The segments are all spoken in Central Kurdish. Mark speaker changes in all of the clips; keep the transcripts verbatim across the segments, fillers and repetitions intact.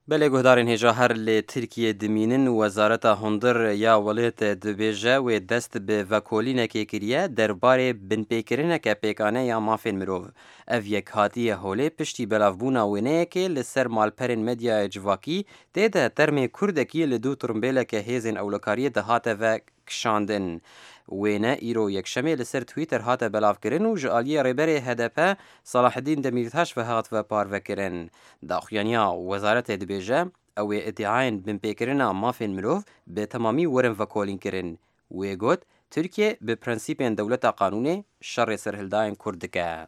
Speaker 1: بله گهدارین هجا هر لی ترکیه دمینن وزارت هندر یا ولایت دبیجه و دست به وکولینه که کریه درباره بنپیکرینه که پیکانه یا مافین مروف. او یک هاتیه هوله پشتی بلافبونا وینه که لسر مالپرین مدیا جواکی تیده ترمی کردکی لدو ترمبیله که هیزین اولکاری ده هاته و کشاندن. وینه ایرو یک شمی لسر تویتر هاته بلاف کرن و جعالی ریبری هدپه صلاح الدین دمیرتاش و هات و پارو کرن. داخیانیا وزارت دبیجه او ادعاین بنپیکرنا مافین مروف به تمامی ورن و کولین کرن. وی گوت ترکیه به پرنسیپین دولت قانونی شر سرهلداین کردکه.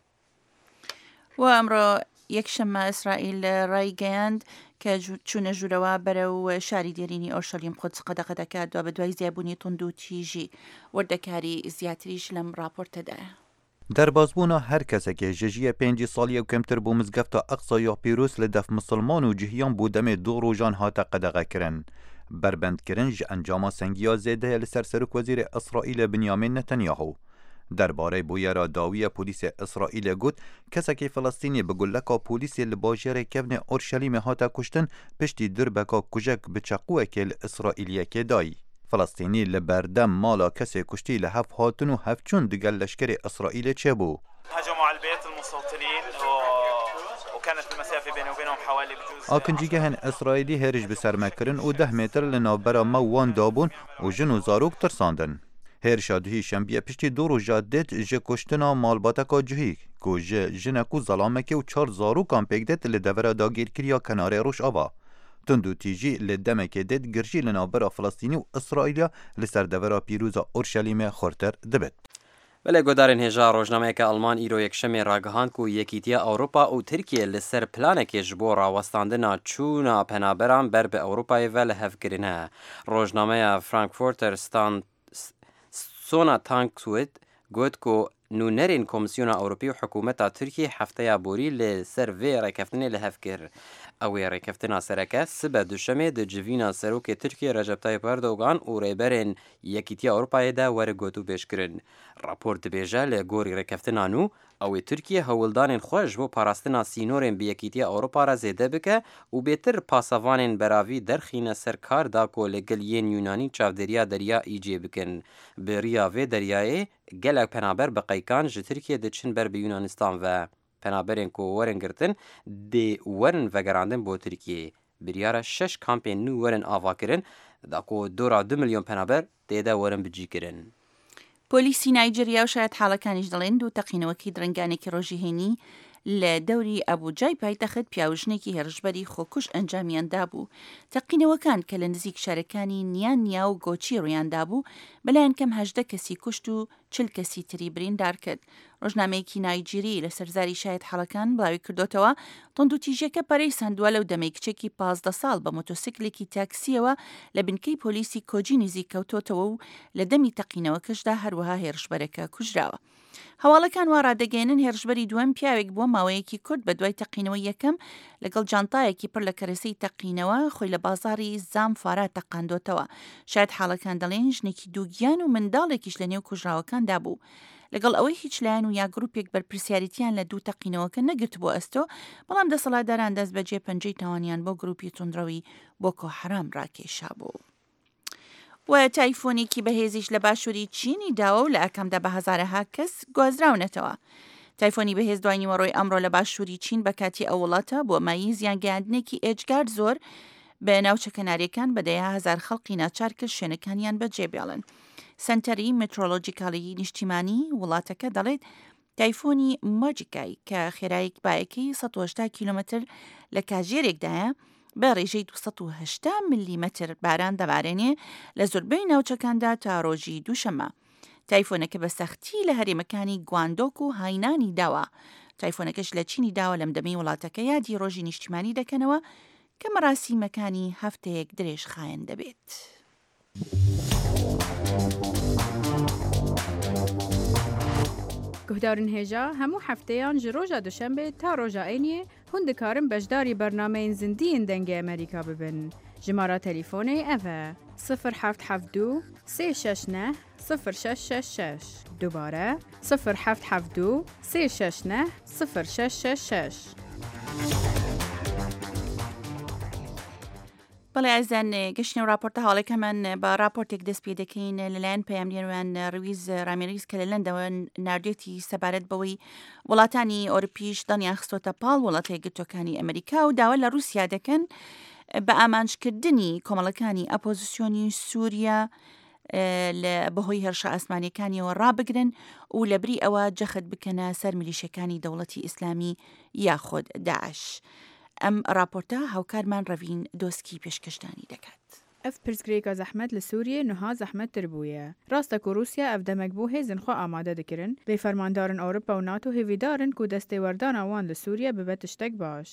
Speaker 2: و امرو یکشنبه اسرائیل رای گەیاند کە چوونە ژوورەوە بەرەو شاری دێرینی ئۆرشەلیم قودس قەدەغە دەکات دوا بە دوای زیابوونی توند و تیژی وردەکاری زیاتریش لەم راپۆرتەدایە.
Speaker 3: دەربازبوونا هەر کەسێکێ ژەژیە پێنجی ساڵیە و کەمتر بۆ مزگەفتە ئەقسا یا پیرۆز لە دەف مسلمان و جیهیان بۆ دەمێ دوو ڕۆژان هاتە قەدەغەکردن. بربەندکردن ji ئەنجاما سەنگیا زێدەیە لەسەر سەرۆک وەزیرە ئیسرائیلە بنیامین نەتەنیاهو. درباره بویرا داوی پلیس اسرائیل گوت کسکی فلسطینی به گلکا پلیسی لباجر کبن اورشلیم هاتا کشتن پشتی دربکا کجک به چقوه که اسرائیلیه که دای. فلسطینی لبردم مالا کسی کشتی لحف هاتن و هفچون دگل لشکر اسرائیل چه بو؟
Speaker 4: هجموا على البيت المستوطنين وكانت المسافة بينه وبينهم حوالي بجوز
Speaker 3: آکنجیگهن اسرائیلی هرج بسر مکرن و ده متر لنابرا موان دابون و جن و زاروک ترساندن. هر شادهی شنبیه پشتی دو رو جادت جه کشتنا مالباتکا جهی که جه جنکو ظلامکی و چار زارو کام پیگدت لدورا داگیر کریا کناره روش آوا. تندو تیجی لدمکی دید گرجی لنابرا فلسطینی و اسرائیلیا لسر دورا پیروزا اورشلیم خورتر دبت.
Speaker 1: بله گودارین هجا روزنامه که آلمان ایرو یک شمی راگهاند کو یکیتیا اروپا و ترکیه لسر پلانه که جبو راوستاندنا چونا پنابران بر به اروپای ول هفگرینه. روزنامه فرانکفورتر ستاند سونا تانکسویت گوت کو نونرین کمیسیون اروپی و حکومت ترکیه هفته بوری لسر وی رکفتنی لهفکر. اوی رکفتنا سرکه سبه دوشمه ده جوینا سروک ترکیه رجب طایب اردوغان و ریبرین یکیتیا اروپای ده ور گوتو بیش کرن. راپورت بیجه لگوری رکفتنا نو اوی ترکیه هولدانین خوش و پاراستنا سینورین بی یکیتیا اروپا را زیده بکه و بیتر پاسوانین براوی درخین سرکار دا کو لگلیین یونانی چاودریا دریا ایجی بکن. بریا و دریای گلک پنابر بقیکان جه ترکیه ده چن بر به یونانستان و پنابرین کو ورن گرتن دی ورن وگراندن بو ترکیه. بریاره شش کامپین نو ورن آوا کرن دا کو دورا دو میلیون پنابر دیده ورن بجی کرن.
Speaker 2: پۆلیسی نایجێریا و شاید حاڵەکانیش دەڵێن دوو تەقینەوەکی درنگانێکی ڕۆژی هێنی لە دەوری ئەبوجای پایتەخت پیاوژنێکی هێرشبەری خۆکوش ئەنجامیاندا بوو. تەقینەوەکان کە لە نزیک شارەکانی نیان نیا و گۆچی ڕوویاندا بوو بەلایەن کەم هەژدە کەسی کوشت و چل کەسی تری بریندار کرد. ڕۆژنامەیەکی نایجێری لە سەرزاری شاید حاڵەکان بڵاوی کردوتەوە تۆند و تیژەکە پەرەی سندووە لەو دەمەی کچێکی پازدە ساڵ بە مۆتۆسیکلێکی تاکسیەوە لە بنکەی پۆلیسی کۆجی نزیک کەوتۆتەوە و لە دەمی تەقینەوەکەشدا هەروەها هێرشبەرەکە کوژراوە. هەواڵەکان وا ڕادەگەێنن هێرشبەری دووەم پیاوێک بووە ماوەیەکی کورد بە دوای تەقینەوە یەکەم لەگەڵ جانتایەکی پڕ لە کەرەسەی تەقینەوە خۆی لە بازاری زامفارا تەقاندۆتەوە. شاید حاڵەکان دەڵێن ژنێکی دووگیان و منداڵێکیش لە نێو کوژراوەکاندا بوو. لەگەڵ ئەوەی هیچ لایەن و یا گروپێک بەرپرسیاریتیان لە دوو تەقینەوەکە نەگرت بۆ ئەستۆ بەڵام دەسەڵاتداران دەست بەجێ پەنجەی تاوانیان بۆ گروپی توندڕەوی بۆکۆ حەرام ڕاکێشا بوو. و تایفۆنێکی بەهێزیش لە باشووری چینی داوە و لە ئەکەمدا بە هەزارەها کەس گوازراونەتەوە. تایفۆنی بەهێز دوای نیوەڕۆی ئەمڕۆ لە باشووری چین بە کاتی ئەو وڵاتە بۆ مایی زیانگەیاندنێکی ئێجگار زۆر بە ناوچە کەناریەکان بەدەیە هەزار خەڵقی ناچار کرد شوێنەکانیان بەجێبێڵن. سنتەری مترۆلۆجیکاڵی نیشتیمانی وڵاتەکە دەڵێت تایفۆنی مۆجیکای کە خێراییک بایەکەی سەد و هەژدا کیلۆمەتر لە کاژێرێکدایە بە ڕێژەی دووسەد و هەشتا میلیمەتر باران دەبارێنێ لە زۆربەی ناوچەکاندا تا ڕۆژی دووشەمە. تایفۆنەکە بە سەختی لە هەرێمەکانی گواندۆک و هاینانی داوە. تایفۆنەکەش لە چینی داوە لەم دەمەی وڵاتەکە یادی ڕۆژی نیشتیمانی دەکەنەوە کە مەراسیمەکانی هەفتەیەک درێژ خایەن دەبێت.
Speaker 5: گهدارن هێژا هەموو هەفتەیان ji ڕۆژا دوشەمبێ تا ڕۆژا عینیê hûn dikarin beşdarî bernameyên zindiyên dengê Amerîka bibin. Jimara telîfonê ev e sıfır heft heft du sê şeş neh sıfır şeş şeş şeş. Dubare sıfır heft heft du sê şeş neh sıfır şeş şeş şeş.
Speaker 2: بەڵێ ئازان گەشتنە و راپۆرتە هەواڵەکەمان بە راپۆرتێک دەست پێ دەکەین لەلایەن پەیامگەران ڕویز ڕامیێریز کە لە لەندەوە ناردێتی سەبارەت بەوەی وڵاتانی ئۆروپیش دڵنیان خستۆتە پاڵ وڵاتە یەکگرتووەکانی ئەمریکا و داوا لە رووسیا دەکەن بە ئامانجکردنی کۆمەڵەکانی ئەپۆزیسیۆنی سووریا لە بەهۆی هێرشە ئاسمانیەکانیەوە ڕابگرن و لەبری ئەوە جەخت بکەنە سەر میلیشەکانی دەوڵەتی ئیسلامی یاخۆد داعش. ئەم راپۆرتە هاوکارمان ڕەڤین دۆسکی پێشکەشتانی دەکات.
Speaker 5: ئەف پرسگرێکە زەحمەت لە سووریە نوها زەحمەتتر بوویە. ڕاستە کو رووسیا ئەف دەمەک بوو هێزن خۆ ئامادە دەکردن بێ فەرماندارن ئەوروپا و ناتۆ هێویدارن و دەستێوەردانە وان لە سووریا ببێتە شتێک باش.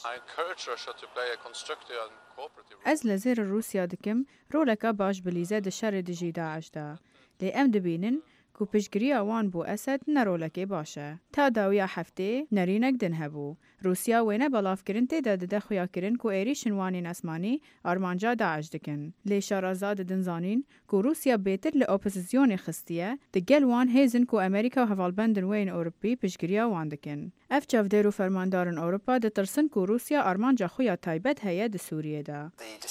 Speaker 5: ئەس لە زێر رووسیا دکم ڕۆلەکە باش بلیزە دە شەڕێ دژی داعشدا. لێ ئەم دەبینن کو پشتگیری ئەوان بۆ ئەسەد نەڕۆلەکەی باشە. تا داویە هەفتێ نەرینەک دن هەبوو. رووسیا وێنە بەڵافکردن تێدا دەدە خویاکردن کو عێریشن وانین ئەسمانی ئارمانجا داعش دکن. لێ شارەزاد دنزانین کو رووسیا بێتر لە ئۆپۆزیسیۆنی خستیە دەگەل وان هێزن کو ئەمریکا و هەواڵبەندن وێن ئەوروپی پشتگیریە وان دکن. ئەف چاودێر و فەرماندارن ئەوروپا دەترسن کو رووسیا ئارمانجا خویا تایبەت هەیە دە سووریەدا.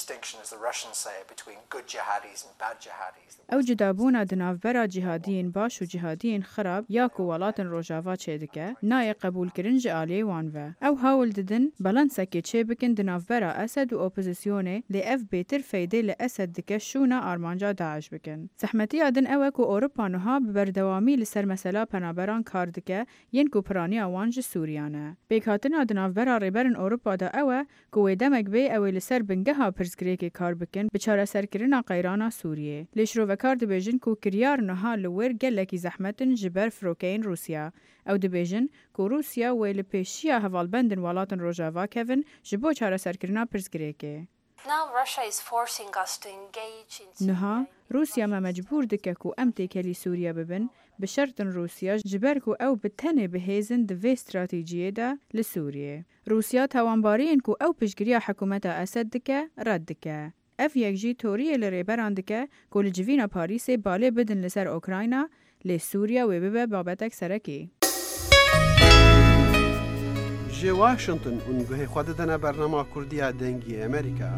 Speaker 5: ئەو جدابوونا دناوبەرا جیهادیین باش و جیهادیین خراپ یا کو وڵاتن ڕۆژاوا چێ دکە نایە قبولکردن ji aliyê wan ve. Ew hawl didin balansekê çê bikin di navbera Esed û opozîsyonê lê ev bêtir feydê li Esed dike şûna armanca Daeş bikin. Zehmetiya din ew e ku Ewropa niha bi berdewamî li ser mesela penaberan kar dike yên ku piraniya wan ji Sûriyan e. Pêkhatina di navbera rêberên Ewropada ew e ku wê demek bê ew ê li ser bingeha pirsgirêkê kar bikin bi çareserkirina qeyrana Sûriyê. Lê şrovekar dibêjin ku kiryar niha li wêr gelekî zehmetin ji ber firokeyên Rûsya. Ew dibêjin ku Rûsya wê li pêşiya hevalbendên welatên Rojava kevin ji bo çareserkirina pirsgirêkê. Niha Rûsya me mecbûr dike ku em têkelî Sûriya bibin bi şertin Rûsya ji ber ku ew bi tenê bihêzin di vê stratejiyê de li Sûriyê. Rûsya tawanbariyên ku ew piştgiriya hikûmeta Esed dike red dike. Ev yek jî toriyê li rêberan dike ku li civîna Parîsê balê bidin li ser Ukrayna lê Sûriya wê bibe babetek serekî.
Speaker 6: Ji Washington û guhê xwe didine bernama Kurdiya dengî Amerîka.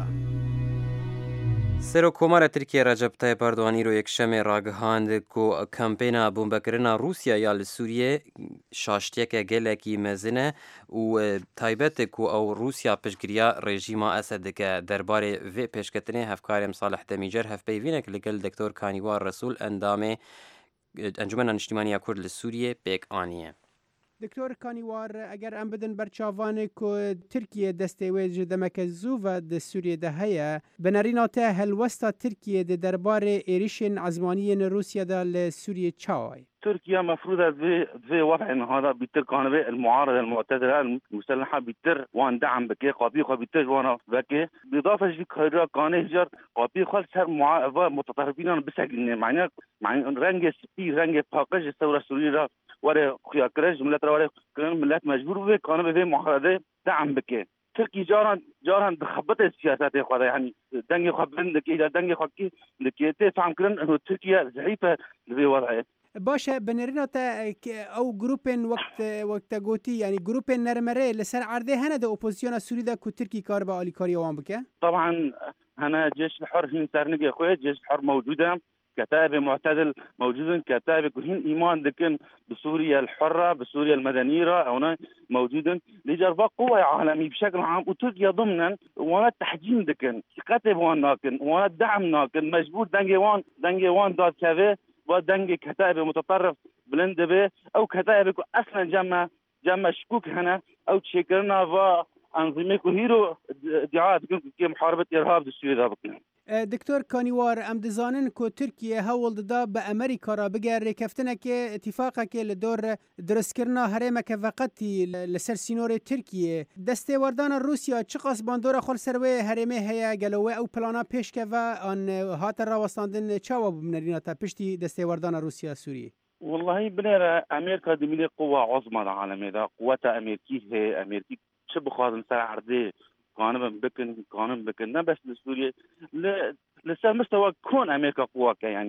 Speaker 1: Serokkomara Tirkiye Recep Tayyip Erdogan îro yekşemê ragihand ku kampêna bombekirina Rûsya ya li Sûriyê şaştiyeke gelekî mezin e û taybet ku ew Rûsya piştgiriya rejîma Esed dike. Derbarê vê pêşketinê hevkarê Salih Demîcer hevpeyvînek li gel Doktor Kanîwar Resul endamê Encumena Niştimaniya Kurd li Sûriyê pêk aniye.
Speaker 7: دکتۆر کانیوار ئەگەر ئەم بدن بەرچاوانێک و ترکیە دەستێوێ ji demeke zû ve di Sûriyê de heye binêrîna te helwesta Tirkiye di derbarê êrişên ezmaniyên Rûsya de li Sûriyê çawa
Speaker 8: تركيا مفروض في في وضع هذا بيتر كان المعارضه المعتدله المسلحه بيتر وان دعم بكي قابي بيتر وانا بكي بالاضافه في كهرباء كان هجر قابي خالص صار متطرفين بسجن معناه مع رنج سبي رنج باقج الثوره السوريه ورا خياكرج ملت ورا كان ملت مجبور به كان به معارضه دعم بكي تركي جاران جاران بخبط السياسات خدا يعني دنگ خبرن لكي دنگ خكي لكي تفهم كرن انه تركيا ضعيفه في وضعه
Speaker 7: باشه بنرينا تا او جروبين وقت وقت قوتي يعني جروبين نرمره لسر عرضه هنا ده اوبوزيسيون سوري ده كو تركي كار با الي كاري وان بك
Speaker 8: طبعا هنا جيش الحر هين سرنقي اخويا جيش الحر موجوده كتائب معتدل موجودين كتائب كلهم ايمان لكن بسوريا الحره بسوريا المدنيه هنا موجودين لجربا قوه عالمي بشكل عام وتركيا ضمنا وانا التحجيم لكن كتائب وان لكن وانا الدعم لكن مجبور دنجي وان دنجي وان دات كافي ودنجي كتائب متطرف بلند به او كتائب اصلا جمع جمع شكوك هنا او تشكرنا وانظمه كهيرو ادعاء محاربه ارهاب السوري بكنا
Speaker 7: دکتۆر کانیوار ئەم دەزانن کۆ تورکیە هەوڵ دەدا بە ئەمریکا را بگەر ڕێکەفتنێکێ اتفاقێکێ لە دۆر دروستکردنا هەرێمەکە ڤەقەتی لەسەر سینۆرê تورکیە دەستێوەردانە رووسیا چ قاسباندۆرە خۆل سەروێ هەرێمێ هەیە گەلەوێ ئەو پلانە پێشکەڤە ئەن هاتە ڕاوەستاندن چاوە ببنەرینە تا پشتی دەستێوەردانە رووسیا سووریە
Speaker 8: والله بنيرة أمريكا دميلي قوة عظمى العالمية ده قوتها أمريكية هي أمريكي شو بخاطر ساعة عرضي قانون بكن قانون بكن بس لسوريا لسه مستوى كون أمريكا قوة يعني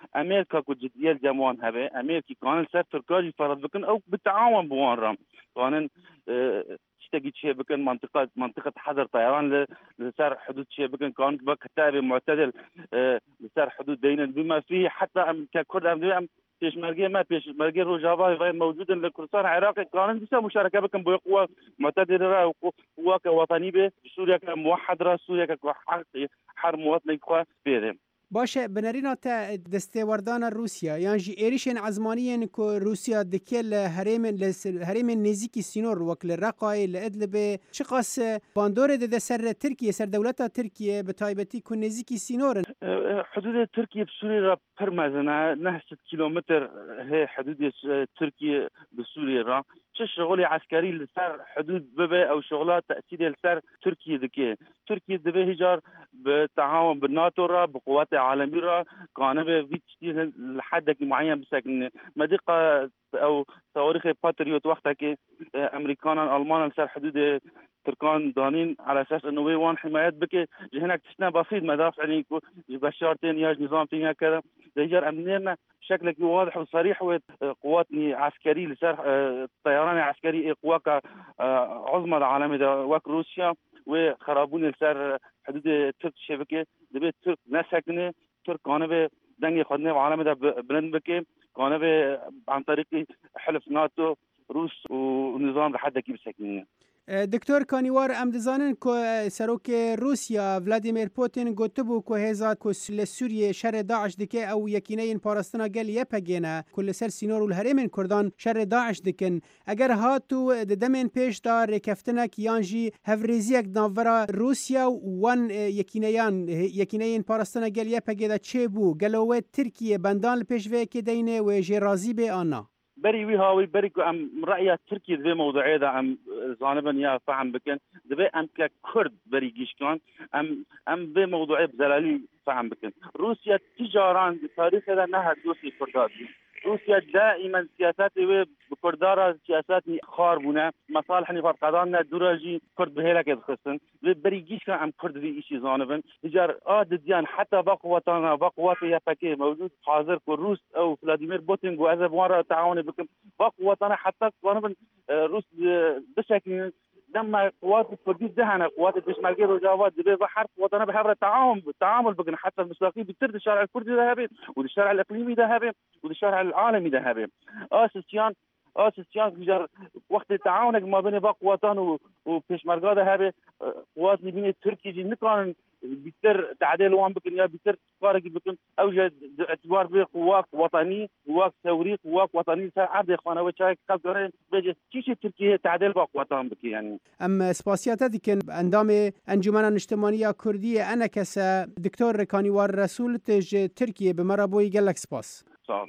Speaker 8: امريكا كجديه الجموان هبه امريكي كان سر تركاجي فرض بكن او بالتعاون بوان رام كان تشتكي شيء بكن منطقه منطقه حظر طيران لسر حدود شيء بكن كان كتابه معتدل لسر حدود دينا بما فيه حتى ككرد ام بيشمركي ما بيشمركي روجافا غير موجود لكردستان العراقي كان ديسا مشاركه بكن بقوه معتدله وقوه وطنيه بسوريا كموحد را سوريا كحق حر مواطني خو بيرم
Speaker 7: باشه بنرینا تا دستوردان روسیا یعنی جی ایریشن عزمانیین که روسیا دکل هرم هرم نزیکی سینور وکل رقای لادلب شقاس باندور ده سر ترکیه سر دولت ترکیه به تایبتی که نزیکی سینور
Speaker 8: حدود ترکیه بسوريا را پرمزنا نه کیلومتر هي حدود تركيا بسوريا را چه شغل عسكري لسر حدود ببه او شغلات تأثير لسر تركيا ذكية تركيا دبه هجار بالتعاون بالناتو را بقوات عالمية را كان به فيتشتي لحد معين بسكن مدقة او صواريخ باتريوت وقتها كي امريكانا المان لسر حدود تركان دانين على اساس انه وين حمايات بك هناك تشنا بسيط مدافع يعني بشارتين ياج نظام تاني هكذا هجار امنينا بشكل واضح وصريح وقوات عسكريه لسر طيران عسكري قواك عظمى العالميه وك روسيا وخرابون لسر حدود ترك الشبكه دبي ترك ناس ساكنه ترك كانوا دنيا خدنا عالميه بلند بك كانوا عن طريق حلف ناتو روس ونظام لحد كيف ساكنين
Speaker 7: دکتر کانیوار ام دزانن که سروک روسیا ولادیمیر پوتین گوته بو که هزا که لسوریه شر داعش دکه او یکینه این پارستنا گل یپگینه کل سر سینور و الهرمین کردان شر داعش دکن اگر هاتو دمین پیش دار رکفتنک یانجی هفریزیک ناورا روسیا وان یکینیان یکینه این پارستنا گل یپگیده چه بو گلوه ترکیه بندان پیش وی که دینه و جرازی به آنا
Speaker 8: بري ويهاوي بري ام رأي تركيا ذي موضوعي ذا ام زانبا يا فهم بكن ذي ام ككرد بري جيش كان ام ام ذي موضوعي بزلالي فهم بكن روسيا تجاران بتاريخ هذا نهى دوسي كردات روسيا دائما سياساتي بكردارا سياسات خاربونه مصالح نفر قضانا دوراجي كرد بهيلك يدخسن بري جيش كان ام كرد ذي اشي زانبا تجار اد ديان حتى بقوتنا بقوات يا فكي موجود حاضر كروس او فلاديمير بوتين وهذا مره تعاون بكم بقوتنا حتى زانبا روس بشكل لما قوات الكردي دهنا قوات البشمركيه والجواد دبي بحر قواتنا بحبر التعاون التعامل بكن حتى المساقي بترد الشارع الكردي ذهبي والشارع الاقليمي ذهبي والشارع العالمي ذهبي اساسيان اساسيان جار وقت التعاون ما بين بقواتنا وبشمركيه ذهبي قوات بين تركيا نكان بيتر تعديل وان بكن يا بيتر فارق بكن اوجد اعتبار بقوات وطني قوات ثوري قوات وطني عبد اخوانا وشايك قدرين بيجي تشي تركيا تعديل بقواتهم بك يعني
Speaker 7: ام سپاسیات دیکن اندام انجمن اجتماعی کردی انا کس دکتر کانیوار رسول تج ترکیه به مرابوی گلک سپاس
Speaker 8: صح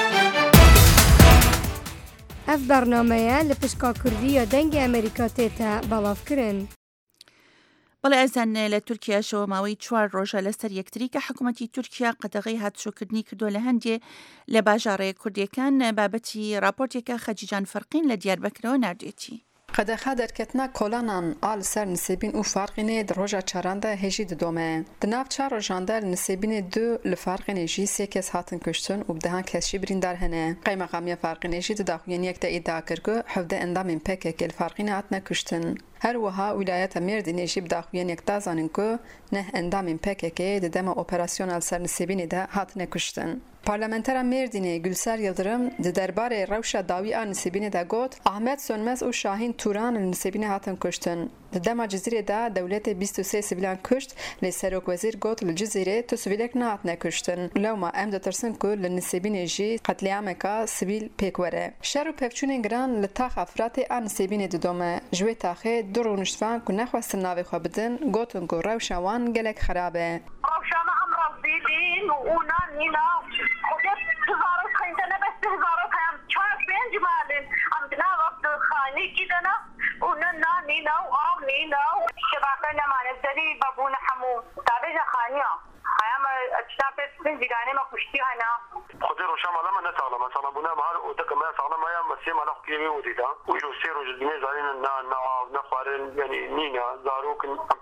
Speaker 9: اف برنامه لپشکا کردی یا دنگ امریکا تیتا بلاف کرن
Speaker 2: بەڵێ ئەزان لە تورکیا شەوە ماوەی چوار ڕۆژە لەسەر یەکتری کە حکوومەتی تورکیا قەدەغەی هاتشۆکردنی کردووە لە هەندێ لە باژارەیە کوردیەکان بابەتی راپۆرتێکە خەجیجان فەرقین لە دیاربەکرەوە نردوێتی.
Speaker 10: قدخه درکتنا کلانان آل سر نسبین او فرقینه در روژا چرانده هجی دومه. دناف چار روژانده نسبین دو لفرقینه جی سه کس هاتن کشتن و بدهان کسی برین در هنه. قیمه قامی فرقینه جی داخوین یک ده ادعا کرگو حفظه اندام پکه که الفرقینه هاتن کشتن. هر وها ولایت مردین جی بداخوین یک تازانن که نه اندام پکه که ددم اپراسیونال سر نسبین ده هاتن کشتن. پارلمانتر مردینه گلسر یلدرم د درباره روشا داوی آن نسبین ده گوت احمد سونمز و شاهین توران نسبین هاتن کشتن. د دما جزیره ده دولت بیست و سه سیویلان کشت لی سروک وزیر گوت لجزیره تو سیویلک نه هاتن کشتن. لو ما ام دترسن که لنسبین جی قتلیام کا سیویل پیکوره. شر و پفچون گران لتاخ افراد آن نسبین دومه جوی تاخه دور نشفان که نخواست ناوی خو بدن گوتن که روشا وان گلک خرابه.
Speaker 11: روشا ما امر دیدین و اونا نینا خودت هزارو خیندنه بس هزارو خیم چهار پنج مالن ام دنا وقت خانی کی دنا اونا نا نینا و آم نینا و شباکه نمانه دری بابون حمو تابج خانیا خیام اجتاب سنجگانه ما کشتی هنا
Speaker 12: خودی روشا مالا من نساغلا مثلا بنا مهار او دک ما ساغلا ما یا مسیح مالا خیمی ودیدا و جو سیر و جدمی زارین نا نا نفارن یعنی نینا زاروکن ام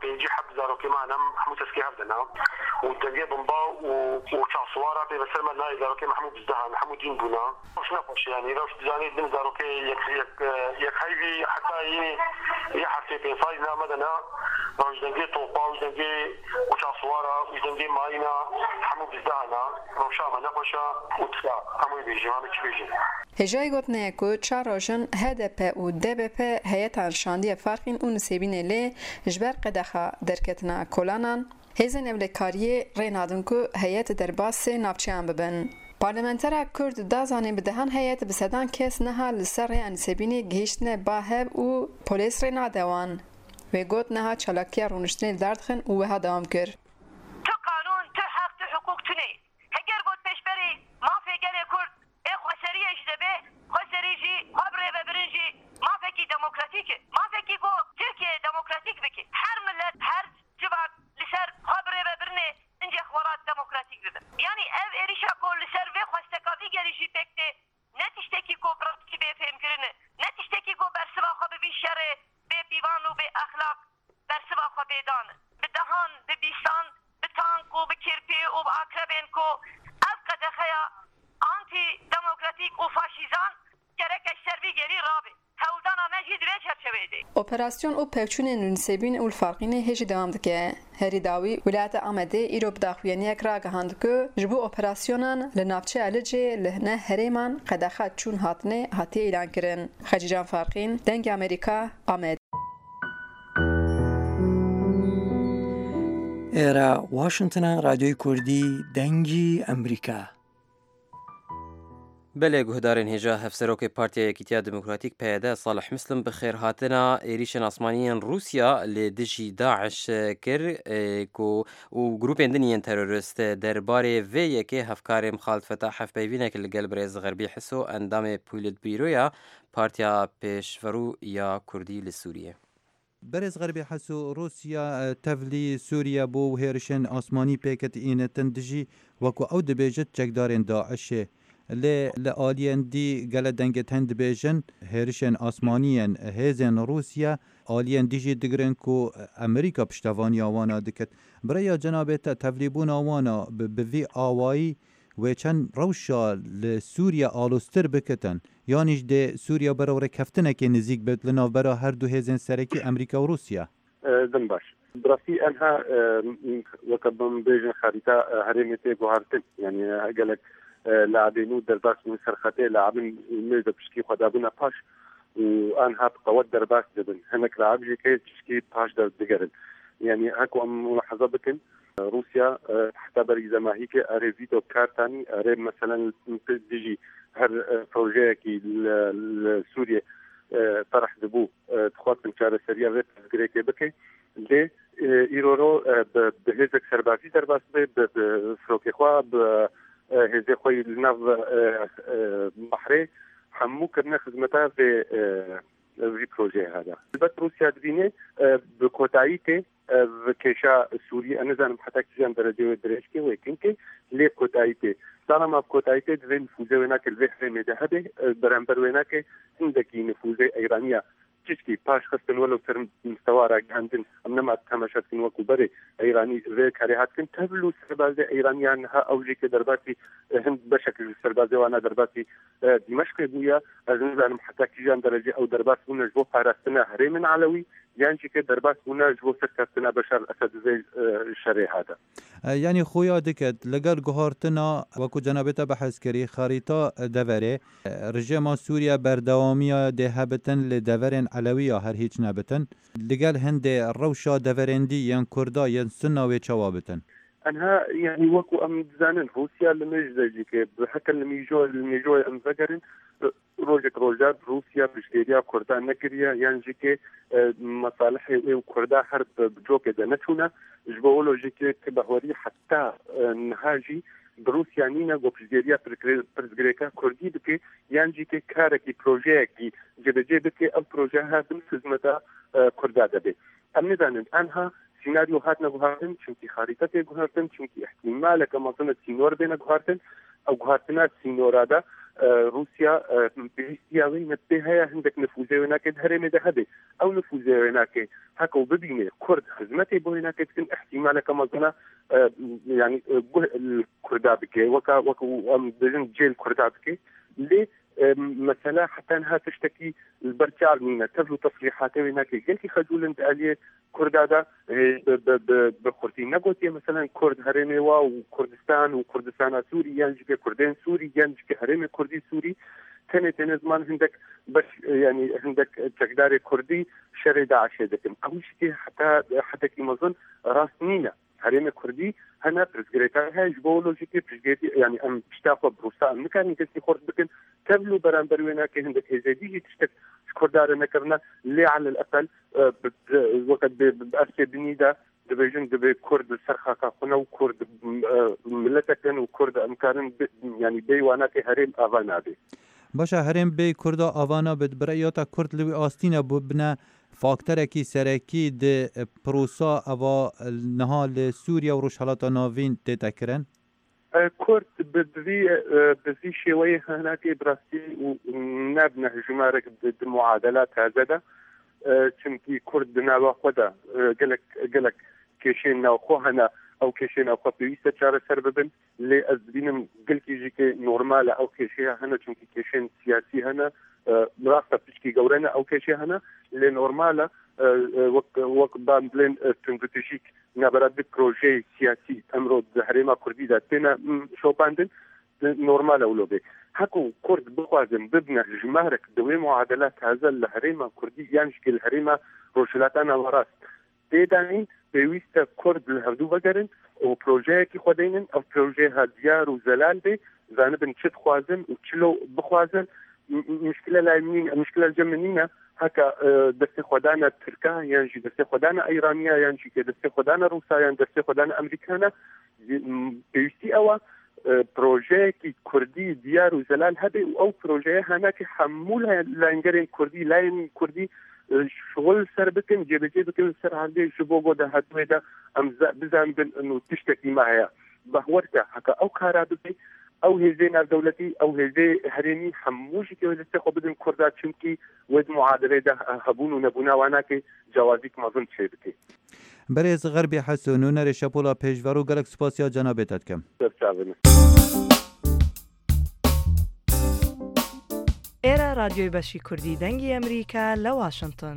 Speaker 12: بينجي حب زاروكي معنا محمود تسكي هبدنا ودنجي بمبا وشعصوارا بيبسر مالنا زاروكي محمود بزدها محمود دين بونا مش نقص يعني روش بزاني بن زاروكي يك يك يك هايبي حتى يني يحرتي بين صاينا مدنا روش دنجي طوبا ودنجي وشعصوارا ودنجي ماينا محمود بزدهنا روشا ما نقشا وتسا هموي بيجي ما بيجي بيجي
Speaker 10: هجای گوتنه کو چهار روشن هدپ و دبپ هیئت انشاندی فرقین اون سیبینه لی جبر قدخه درکتنا کلانان هزن امریکایی رینادن کو هیئت درباس نافچیان ببن پارلمانترا کرد دازانه بدهان هیئت بسدان کس نها لسر انسبینی گهشتنه باهب و پلیس رینادوان و گوت نها چلاکی رونشتنه دردخن و وها دوام کرد
Speaker 11: تو قانون تو حق تو حقوق تونی هگر گوت پیشبری مافی گلی کرد خسری اجدبه خسری جی خبره و برنجی ما فکی دموکراتیکه ما فکی گو ترکیه دموکراتیک بکی هر ملت هر جبات لسر خبره و برنه انجا خوالات دموکراتیک ببن یعنی اف ایریشا کو لسر و خواستکاوی گریجی پکته نتیشتکی کو براتکی به فهم کرنه نتیشتکی کو برسوا خواب بی شره به بیوان و به اخلاق برسوا خواب دانه به دهان به بیستان به تانک و به کرپی و به اقربین کو اف قدخیا آنتی دموکراتیک و فاشیزان گرکش سروی گری رابه هودان آمجی دوی چرچوه دی
Speaker 10: اپراسیون او پوچون نونسبین اول فرقین هجی دوام دکه هری داوی ولایت آمده ایرو بداخوینی اکرا گهاند که جبو اپراسیونان لنافچه علجه لهنه هریمان قدخه چون هاتنه هاتی اعلان کرن خجیجان فرقین دنگ امریکا آمد
Speaker 13: ایرا واشنطن رادیوی کردی دنگی امریکا
Speaker 1: بله گهدارن هجا هفسروک پارتیا یکیتیا دموکراتیک پیاده صالح مسلم بخیر هاتنا ایریشن آسمانیان روسیا لدجی داعش کر کو و گروپین دنیان تروریست درباره و یکی هفکار مخالفت حف بیوینه که لگل بریز غربی حسو اندام پویلت بیرویا پارتیا پیشورو یا کردی لسوریه
Speaker 3: برز غربی حسو روسیا تفلی سوریا بو هیرشن آسمانی پیکت اینتن دجی وکو او دبیجت چکدارن داعشه ل لآلین دی گل دنگت هند بیجن هرشن آسمانیان هزن روسیا آلین دیجی دگرن کو امریکا پشتوانی آوانا دکت برای جنابت تفلیبون آوانا بوی آوایی و چند روشا لسوریا آلوستر بکتن یانیش ده سوریا برای رکفتنه که نزیک بد لناو برای هر دو هزن سرکی امریکا و روسیا
Speaker 8: دن باش براسي انها وكبم بيجن خريطه هرمتي بوهرتن يعني قالك لاعبينو درباس من سرخته لاعبين ميزه بشكي خدابنا باش وانها قوات درباس دبن هناك لاعب جي كي تشكي باش در دقرن يعني هاكو ملاحظه بكن روسيا تعتبر اذا ما هيك اريفيدو كارتاني اريب مثلا تجي هر بروجي كي لسوريا طرح دبو تخوات من شارع سريع ريت غريكي بكي لي ايرورو بهزك سربازي درباس بفروكي خوا هزي خوي الناف بحري حمو كرنا خدمتها في في بروجي هذا البت روسيا دبيني بكوتايتي كيشا سوريا انا زعما حتى كيجان درجه درجكي ويكنكي لي كوتايتي طالما بكوتايتي دفين نفوذ هناك البحر مذهبي برامبر هناك عندك نفوذ ايرانيه تشكي باش خصن ولو تر مستوى راجعندن امنما تماشات كن وكو بري ايراني زي كاريهات كن تبلو سرباز ايرانيان ها اوجي كدرباتي هند بشكل سرباز وانا درباتي دمشق بويا ازن حتى كيجان درجه او دربات هنا جو قارستنا هري من علوي يعني كده دربات هنا جو سكتنا بشار الاسد زي الشري هذا
Speaker 3: يعني خويا دكت لقال جهارتنا وكو جنابته بحث كري خريطه دفره رجيم سوريا بردواميه دهبتن لدفرن علويه هر هیچ نبتن لقال هند الروشا دفرندي ين كردا ين سنه وچوابتن
Speaker 8: انها يعني وكو ام زانن روسيا لمجدجي كي بحكى الميجو الميجو ام ذكرن روجك روجات روسيا بشكيريا كردان نكريا يعني جيكي مصالح وكردا حرب بجوكي دانتونا جبولو جيكي كبهوري حتى نهاجي بروسيا نينا وبشكيريا برزغريكا كردي بكي يعني جيكي كاركي بروجيكي جبجي بكي او بروجيها بمسزمتا كردا دبي ام نزانن انها سيناريو هاتنا غهارتن چونكي خريطة غهارتن چونكي احتمال كما صنع سينور بينا غهارتن او غهارتنا سينورا دا
Speaker 14: روسیا پێویستیاوی نەتێ هەیە هەندێک نفوزێ ناکێت هەرێمێدا هەبێ ئەو نفوزێ ناکێ هەکە ببینێ کورد خزمەتی بۆ ناکێتکن احتیمالەکە مەزنە ینی کوردا بکێ وەکە وەکو ئەم دژن جێل کوردا بکێ لێ مثلا حتى انها تشتكي البرتال مينا تبلو تصريحات هناك قلتي خجول اليه كرد هذا بخورتي نقولتي مثلا كرد هرميوا وكردستان وكردستان سوري ينجي كردين سوري ينجي هرمي كردي سوري كانت زمان عندك باش يعني عندك تقدار كردي شر داعش دكم اول شيء حتى حتى كي مظن راسنينا هرمي كردي هنا برزجريتا هاي جبولوجيكي برزجريتي يعني ام تشتاق بروسا مكان يكسي خورد بكن تبلو برانبر ويناك عندك هزادي تشتك كردار نكرنا اللي على الاقل وقت بأرسي بنيدا دبيجن دبي كرد سرخاكا خنا وكرد ملتكن وكرد امكان يعني بي واناك هرم افانا بي
Speaker 3: باشا هرم بي كردا افانا بد برياتا كرد لوي آستينا ببنا فاکترکی سرکی د پروسا اوا نهال سوریا و روشحالاتا ناوین تیتا کرن؟
Speaker 14: كرد بذي بذي شوية هناك براسي ونبنى جمارك المعادلات هذا چمكي كرد ناوا خدا قالك قالك كيشين ناوخو هنا او كيشين ناوخو بيستا شارة سرببن لي ازبينم قلت يجيكي نورمالة او كيشيها هنا چمكي كيشين سياسي هنا مراسة بشكي قورنا او كيشي هنا اللي نورمالة وك وك باندلين تنفتشيك نبرد بروجي سياسي امرو زهريما كردي داتنا شو باندن نورمالة ولوبي هكو كرد بخوازن ببنى جمارك دوي معادلات هذا الهريما كردي ينشكي الهريما روشلاتانا وراس تيدانين بيويستا كرد الهردو بقرن وبروجي كي خودينن او بروجي هاديار وزلال بي زانبن شد خوازن وشلو بخوازن مشكلة لايمين مشكلة الجمنينة هكا دستي خدانا تركا ينجي دستي خدانا ايرانيا ينجي دستي خدانا روسا ينجي دستي خدانا امريكانا بيشتي اوا بروجي كي كردي ديار وزلال هبي او بروجي هناك حمولها لانجرين كردي لاين كردي شغل سر بكن جيب جيب بكن سر عندي شبوغو ده هدوي ده امزا بزان بن انه تشتكي معايا بهورتا هكا او كارابي او هزي ناف دولتي او هزي هرمي حموشي كي ولستخو بدن كردات شمكي ود معادله ده هبون ونبونا واناكي جوازيك ما ظن شي بكي
Speaker 3: برز غربي حسن ونر شپولا پیشورو گلک سپاسیا جنابتت کم
Speaker 15: ایرا رادیوی بشی کردی دنگی امریکا لواشنطن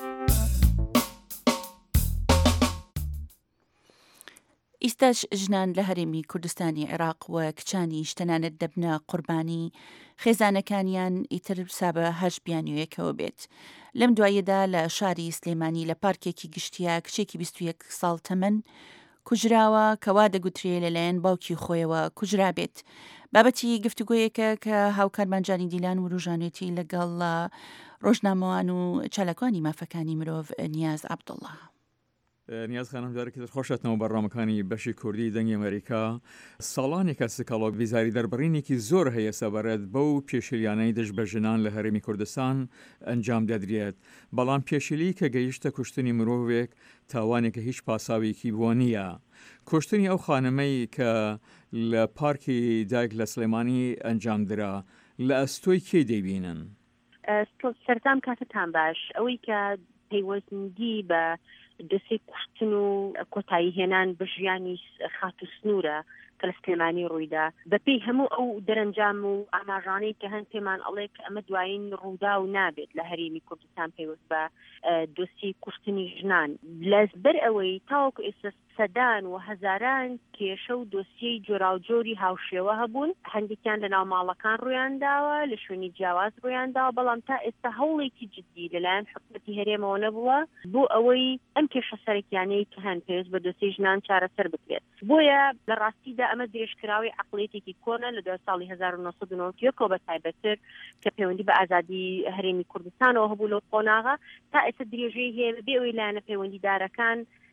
Speaker 2: ئیستاش ژنان لە هەرێمی کوردستانی عێراق و کچانیش تەنانەت دەبنە قوربانی خێزانەکانیان ئیتر سابە هەش بیانویەکەوە بێت. لەم دوایەدا لە شاری سلێمانی لە پارکێکی گشتیە کچێکی بیست و یەک ساڵ تەمەن کوژراوە کەوا دەگوترێ لەلایەن باوکی خۆیەوە کوژرا بێت. بابەتی گفتوگۆیەکە کە هاوکارمانجانی دیلان و ڕۆژانێتی لەگەڵ ڕۆژنامەوان و چالەکانی مافەکانی مرۆڤ نیاز عەبدوڵڵا.
Speaker 16: نیاز خانم جارێکی خۆشەتنەوە بەڕامەکانی بەشی کوردی دەنگی ئەمریکا ساڵانێکە سکەڵۆک ویزاری دەربڕینێکی زۆر هەیە سەبارەت بەو پێشیلیانەی دژ بە ژنان لە هەرێمی کوردستان ئەنجام دەدرێت بەڵام پێشیلی کە گەیشتە کوشتنی مرۆڤێک تاوانێکە هیچ پاساوێکی بۆ نییە. کوشتنی ئەو خانمەی کە لە پارکی دایک لە سلێمانی ئەنجام درا لە ئەستۆی کێ دەیبینن؟
Speaker 17: سەرتام کاتتان باش ئەوەی کە پەیوەندی بە دەسێ کوشتن و کۆتایی هێنان بە ژیانی خات و سنوورە کە لە سلێمانی ڕوویدا بەپێی هەموو ئەو دەرەنجام و ئاماژانەی کە هەند پێمان ئەڵێ کە ئەمە دوایین ڕوودا و نابێت لە هەرێمی کوردستان پێوەست بە دۆسی کوشتنی ژنان لەبەر ئەوەی تاوەکو ئێستا سەدان و هەزاران کێشە و دۆسیەی جۆراوجۆری هاوشێوە هەبوون هەندێکیان لە ناو ماڵەکان ڕوویانداوە لە شوێنی جیاواز ڕوویانداوە بەڵام تا ئێستا هەوڵێکی جددی لەلایەن حکومەتی هەرێمەوە نەبووە بۆ ئەوەی ئەم کێشە سەرەکیانەی کە هەن پێویست بە دۆسی ژنان چارەسەر بکرێت بۆیە لە ڕاستیدا ئەمە درێژکراوی عەقڵیەتێکی کۆنە لە دوای ساڵی هەزار و نۆسەد و نۆزدە یەکەوە بە تایبەتتر کە پەیوەندی بە ئازادی هەرێمی کوردستانەوە هەبوو لەو قۆناغا تا ئێستا درێژەی هەیە بێ ئەوەی لایەنە پەیوەندیدارەکان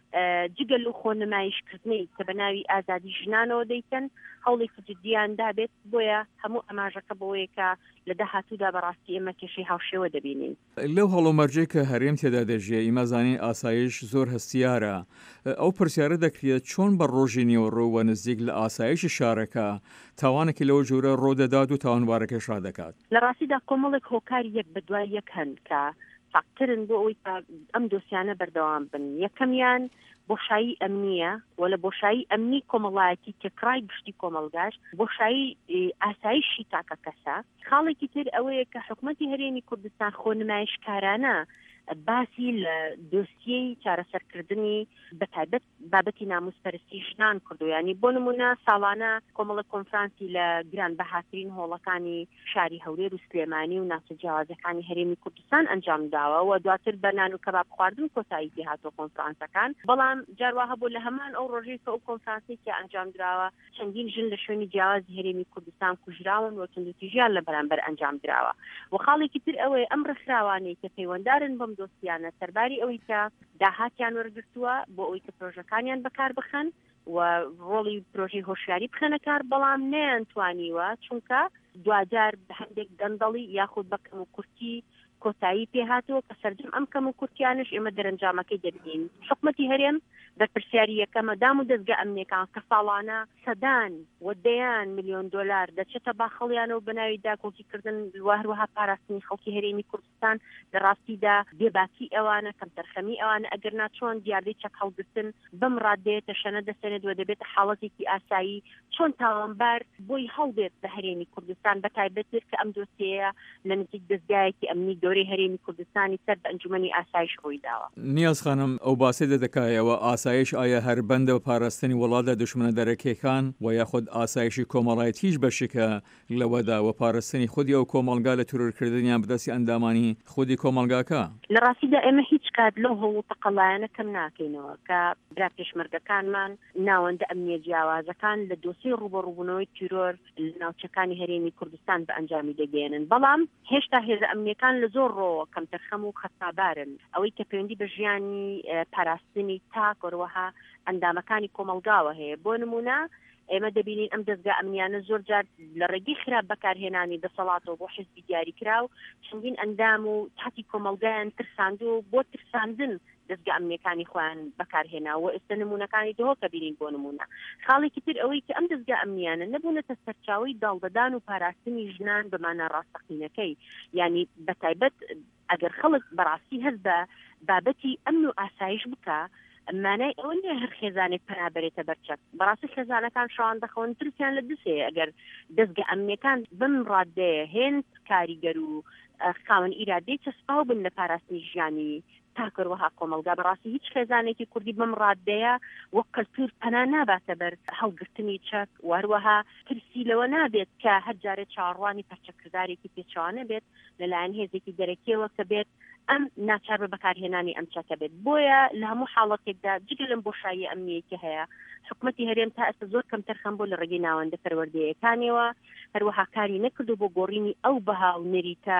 Speaker 17: جگەل و خۆنمایشکردنەی کە بە ناوی ئازادی ژنانەوە دەیکەن هەوڵی فجدیاندا بێت بۆیە هەموو ئەماژەکە بەوەیەکە لە داهاتوودا بەڕاستی ئێمە کێشەی هاوشێوە دەبینین.
Speaker 16: لەو هەڵۆمەرجەی کە هەرێم تێدا دەژێ ئیمەزانین ئاسایش زۆر هەستیارە ئەو پرسیارە دەکرێت چۆن بە ڕۆژی نیوەڕۆوە نزیک لە ئاسایشی شارەکە تاوانێکی لەو جۆرە ڕۆدەدات و تاوانبارەکەش ڕادەکات.
Speaker 17: لە ڕاستیدا کۆمەڵێک هۆکاری یەک بە دوای یەک هەن کە فاکترن بۆ ئەوی ئەم دۆسیانە بەردەوام بن. یەکەمیان بۆشایی ئەمنیە و لە بۆشایی ئەمنی کۆمەڵایەتی کێکڕای گشتی کۆمەلگاش بۆشایی ئاسایشی تاکە کەسە. خاڵێکی تر ئەوەیە کە حکوومەتی هەرێمی کوردستان خۆنمایشکارانە باسی لە دۆسیەی چارەسەرکردنی بەتایبەت بابەتی ناموسپەرستی ژنان کردو. ینی بۆ نمونە ساڵانە کۆمەڵە کۆنفرانسی لە گران بەهاترین هۆڵەکانی شاری هەولێر و سلێمانی و ناوچە جیاوازەکانی هەرێمی کوردستان ئەنجام داوە و دواتر بە نان و کەباب خواردن کۆتایی پێهاتۆ کۆنفرانسەکان. بەڵام جاروا هەبوو لە هەمان ئەو ڕۆژەی کە ئەو کۆنفرانسی کە ئەنجام دراوە چەندین ژن لە شوێنی جیاوازی هەرێمی کوردستان کوژراون و توندوتیژیان لە بەرامبەر ئەنجام دراوە. و خاڵێکی تر ئەوەیە ئەم ڕێکخراوانەی کە پەیوەنددارن بەم دۆسیانە سەرباری ئەوەی کە داهاتیان وەرگرتووە بۆ ئەوەی کە پرۆژەکانیان بەکار بخەن و ڕۆڵی پرۆژەی هۆشیاری بخەنە کار، بەڵام نەیانتوانیوە چونکە دوجار هەندێک گەندەڵی یاخود بە کەم و کورتی کۆتایی پێهاتووە کە سەرجەم ئەم کەم و کورتیانش ئێمە دەرەنجامەکەی دەبین. حکومەتی هەرێم بەرپرسیاری یەکەمە دام و دەستگا ئەمنیەکان کە ساڵانە سەدان وەدەیان میلیۆن دۆلار دەچێتە باخەڵیانەوە بە ناوی داکۆکیکردن هەروەها پاراستنی خەڵکی هەرێمی کوردستان لە ڕاستیدا بێباکی ئەوانە کەم تەرخەمی ئەوانە ئەگەر ناچۆن دیاردەی چەک هەڵگرتن بەم ڕادەیەتە شەنە دەسێنێت و دەبێتە حاڵەتێکی ئاسایی چۆن تاوانبار بۆی هەڵبێت بە هەرێمی کوردستان بەتایبەتر کە ئەم دۆسیەیە لە نزیک دەستگایەکی ئەمنی گەورەی هەرێمی کوردستانی سەر بە ئەنجومەنی ئاسایش ڕووی داوە.
Speaker 16: نیاز خانم ئەو باسی دەدەکایەوە ئاسایش ئایا هەر بەندە بە پاراستنی وڵاتە دشمنە دەرەکیەکان و یاخود ئاسایشی کۆمەڵایەتیش بەشێکە لەوەدا و پاراستنی خودی ئەو کۆمەلگا لە تورورکردنیان بدەستی ئەندامانی خودی کۆمەلگاکە؟
Speaker 17: لە ڕاستیدا ئێمە هیچ کات لەو هەوڵ تەقەڵایەنە کەم ناکەینەوە کە برا پێشمەرگەکانمان ناوەندە ئەمنیە جیاوازەکان لە دۆسی ڕوبەڕووبوونەوەی تیرۆر لە ناوچەکانی هەرێمی کوردستان بە ئەنجامی دەگەێنن. بەڵام هێشتا هێزە ئەمنیەکان لە زۆر ڕۆوە کەم تەرخەم و خەتابارن ئەوەی کە پەیوەندی بە ژیانی پاراستنی تاک وەروەها ئەندامەکانی کۆمەلگاوە هەیە. بۆ نمونە ئێمە دەبینین ئەم دەستگا ئەمنیانە زۆر جار لە ڕێگەی خراپ بەکارهێنانی دەسەڵاتەوە بۆ حزبی دیاریکرا و چەندین ئەندام و تاتی کۆمەلگایان ترساند و بۆ ترساندن دەستگا ئەمنیەکانی خۆیان بەکارهێناوە ئێستا نمونونەکانی دهۆ کە بینین. بۆ نمونە خاڵێکی تر ئەوەی کە ئەم دەستگا ئەمنیانە نەبوونەتە سەرچاوی داڵدەدان و پاراستنی ژنان بەمانە ڕاستەقینەکەی. ینی بەتایبەت ئەگەر خەڵک بەڕاستی هەست بە بابەتی ئەمن و ئاسایش بکە مانای ئەوە نیە هەر خێزانێک پەنابەرێتە بەرچەک. بەڕاستی خێزانەکان شەوان دەخەون ترسیان لە دسێ ئەگەر دەستگا ئەمنیەکان بم ڕادەیە هێن کاریگەر و خاوەن ئیرادەی چەسپاو بن لە پاراستنی ژیانی تاکەوەها کۆمەلگا. بەڕاستی هیچ خێزانێکی کوردی بەم ڕادەیە وەک کەلتور پەنا ناباتە بەر هەڵگرتنی چەک وهروەها ترسی لەوە نابێت کە هەر جارێ چاڕوانی پەرچەکردارێکی پێچوانە بێت لەلایەن هێزێکی دەرەکیەوە کە بێت ئەم ناچار بە بەکارهێنانی ئەم چەکە بێت. بۆیە لە هەموو حاڵەتێکدا جگە لەم بۆشایی ئەمنیەکی هەیە حکومەتی هەرێم تا ئێستا زۆر کەم تەرخەم بۆ لە ڕێگەی ناوەندە پەروەردەیەکانیەوە هەروەها کاری نەکردو بۆ گۆڕینی ئەو بەهاو نەریتە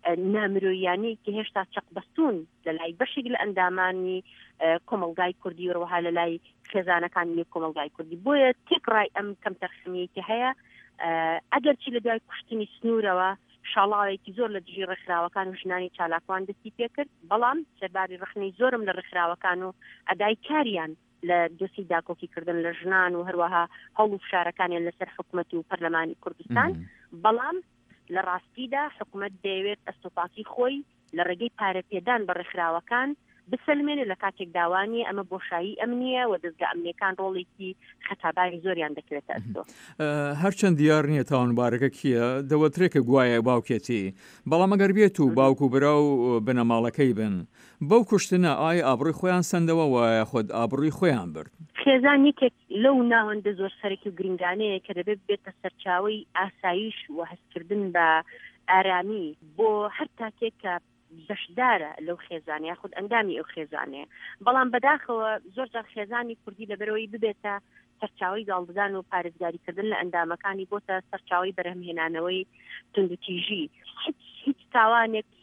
Speaker 17: نامرۆیانی کە هێشتا چەق بەستون لە لای بەشێک لە ئەندامانی کۆمەلگای کوردی و ڕەوەها لە لای خێزانەکانی کۆمەلگای کوردی. بۆیە تێکڕای ئەم کەم تەرخەمیەکی هەیە ئەگەر چی لە دوای کوشتنی سنوورەوە شاڵاوێکی زۆر لە دژی ڕێکخراوەکان و ژنانی چالاکوان دەستی پێکرد، بەڵام سەرباری ڕخنەی زۆرم لە ڕێکخراوەکان و ئەدای کاریان لە دۆسی داکۆکیکردن لە ژنان و هەروەها هەوڵ و فشارەکانیان لەسەر حکوومەت و پەرلەمانی کوردستان. بەڵام لە ڕاستیدا حکوومەت دەیەوێت ئەستۆپاتی خۆی لە ڕێگەی پارەپێدان بە ڕێکخراوەکان بسلمێنێ لە کاتێک داوانی ئەمە بۆشایی ئەمنیە و دەستگا ئەمنیەکان ڕۆڵێکی خەتاباری زۆریان دەکرێتە ئەستۆ.
Speaker 16: هەرچەند دیار نییە تاوانبارەکە کیە دەوەترێکە گوایە باوکێتی، بەڵام ئەگەر بێت و باوک و برا و بنەماڵەکەی بن بەو کوشتنە ئایا ئابڕووی خۆیان سندەوە وایە خۆت ئابڕووی خۆیان برد.
Speaker 17: خێزان یەکێک لەو ناوەندە زۆر سەرەکی و گرنگانەیە کە دەبێت بێتە سەرچاوی ئاسایش و هەستکردن بە ئارامی بۆ هەر تاکێک کە بەشدارە لەو خێزانە یاخود ئەندامی ئەو خێزانەیە. بەڵام بەداخەوە زۆر جار خێزانی کوردی لەبەرەوەی ببێتە سەرچاوی داڵددان و پارێزگاریکردن لە ئەندامەکانی بۆتە سەرچاوی بەرهەمهێنانەوەی توندوتیژی. هیچ هیچ تاوانێک هیچ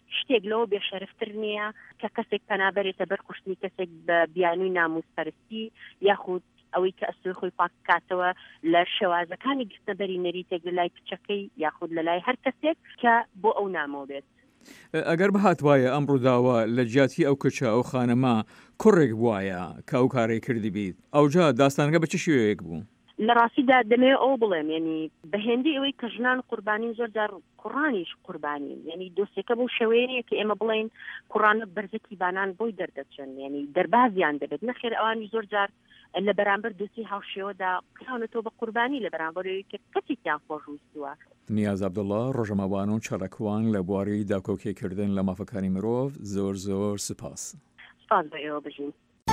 Speaker 17: شتێک لەوە بێشەرفتر نییە کە کەسێک پەنابەرێتە بەر کوشتنی کەسێک بە بیانووی ناموسپەرستی یاخود ئەوەی کە ئەسوی خۆی پاک بکاتەوە لە شێوازەکانی گرتنەبەری نەریتێک لە لای کچەکەی یاخود لە لای هەر کەسێک کە بۆ ئەو نامەوە بێت.
Speaker 16: ئەگەر بەهات وایە ئەم ڕووداوە لە جیاتی ئەو کچە ئەو خانەما کوڕێک وایە کە ئەو کارێک کردی بیت ئەوجا داستانەکە بە چ شێوەیەک بوو؟
Speaker 17: لە ڕاستیدا دەمێ ئەو بڵێم ینی بەهێندی ئەوەی کە ژنان قوربانی زۆرجار کوڕانیش قوربانی ینی دۆستێکە بۆ شێوەیەیە کە ئێمە بڵێن کوڕانە بەرزەکی بانان بۆی دەردەچن ینی دەربازیان دەبێت نەخێر ئەوانی زۆرجار لە بەرامبەر دۆستی هاوشێوەدا کراونەتەوە بە قوربانی لە بەرامبەرەوەی کە کەسێکیان خۆشویستووە.
Speaker 16: نیاز عەبدوڵڵا ڕۆژەمەوان و چالاکوان لە بواری داکۆکێکردن لە مافەکانی مرۆڤ زۆر زۆر سپاس.
Speaker 17: سپاس بە ئێوە بژین.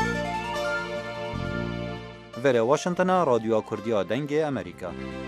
Speaker 3: وەرە واشنتنە رادیۆ کوردیا دەنگێ ئەمریکا.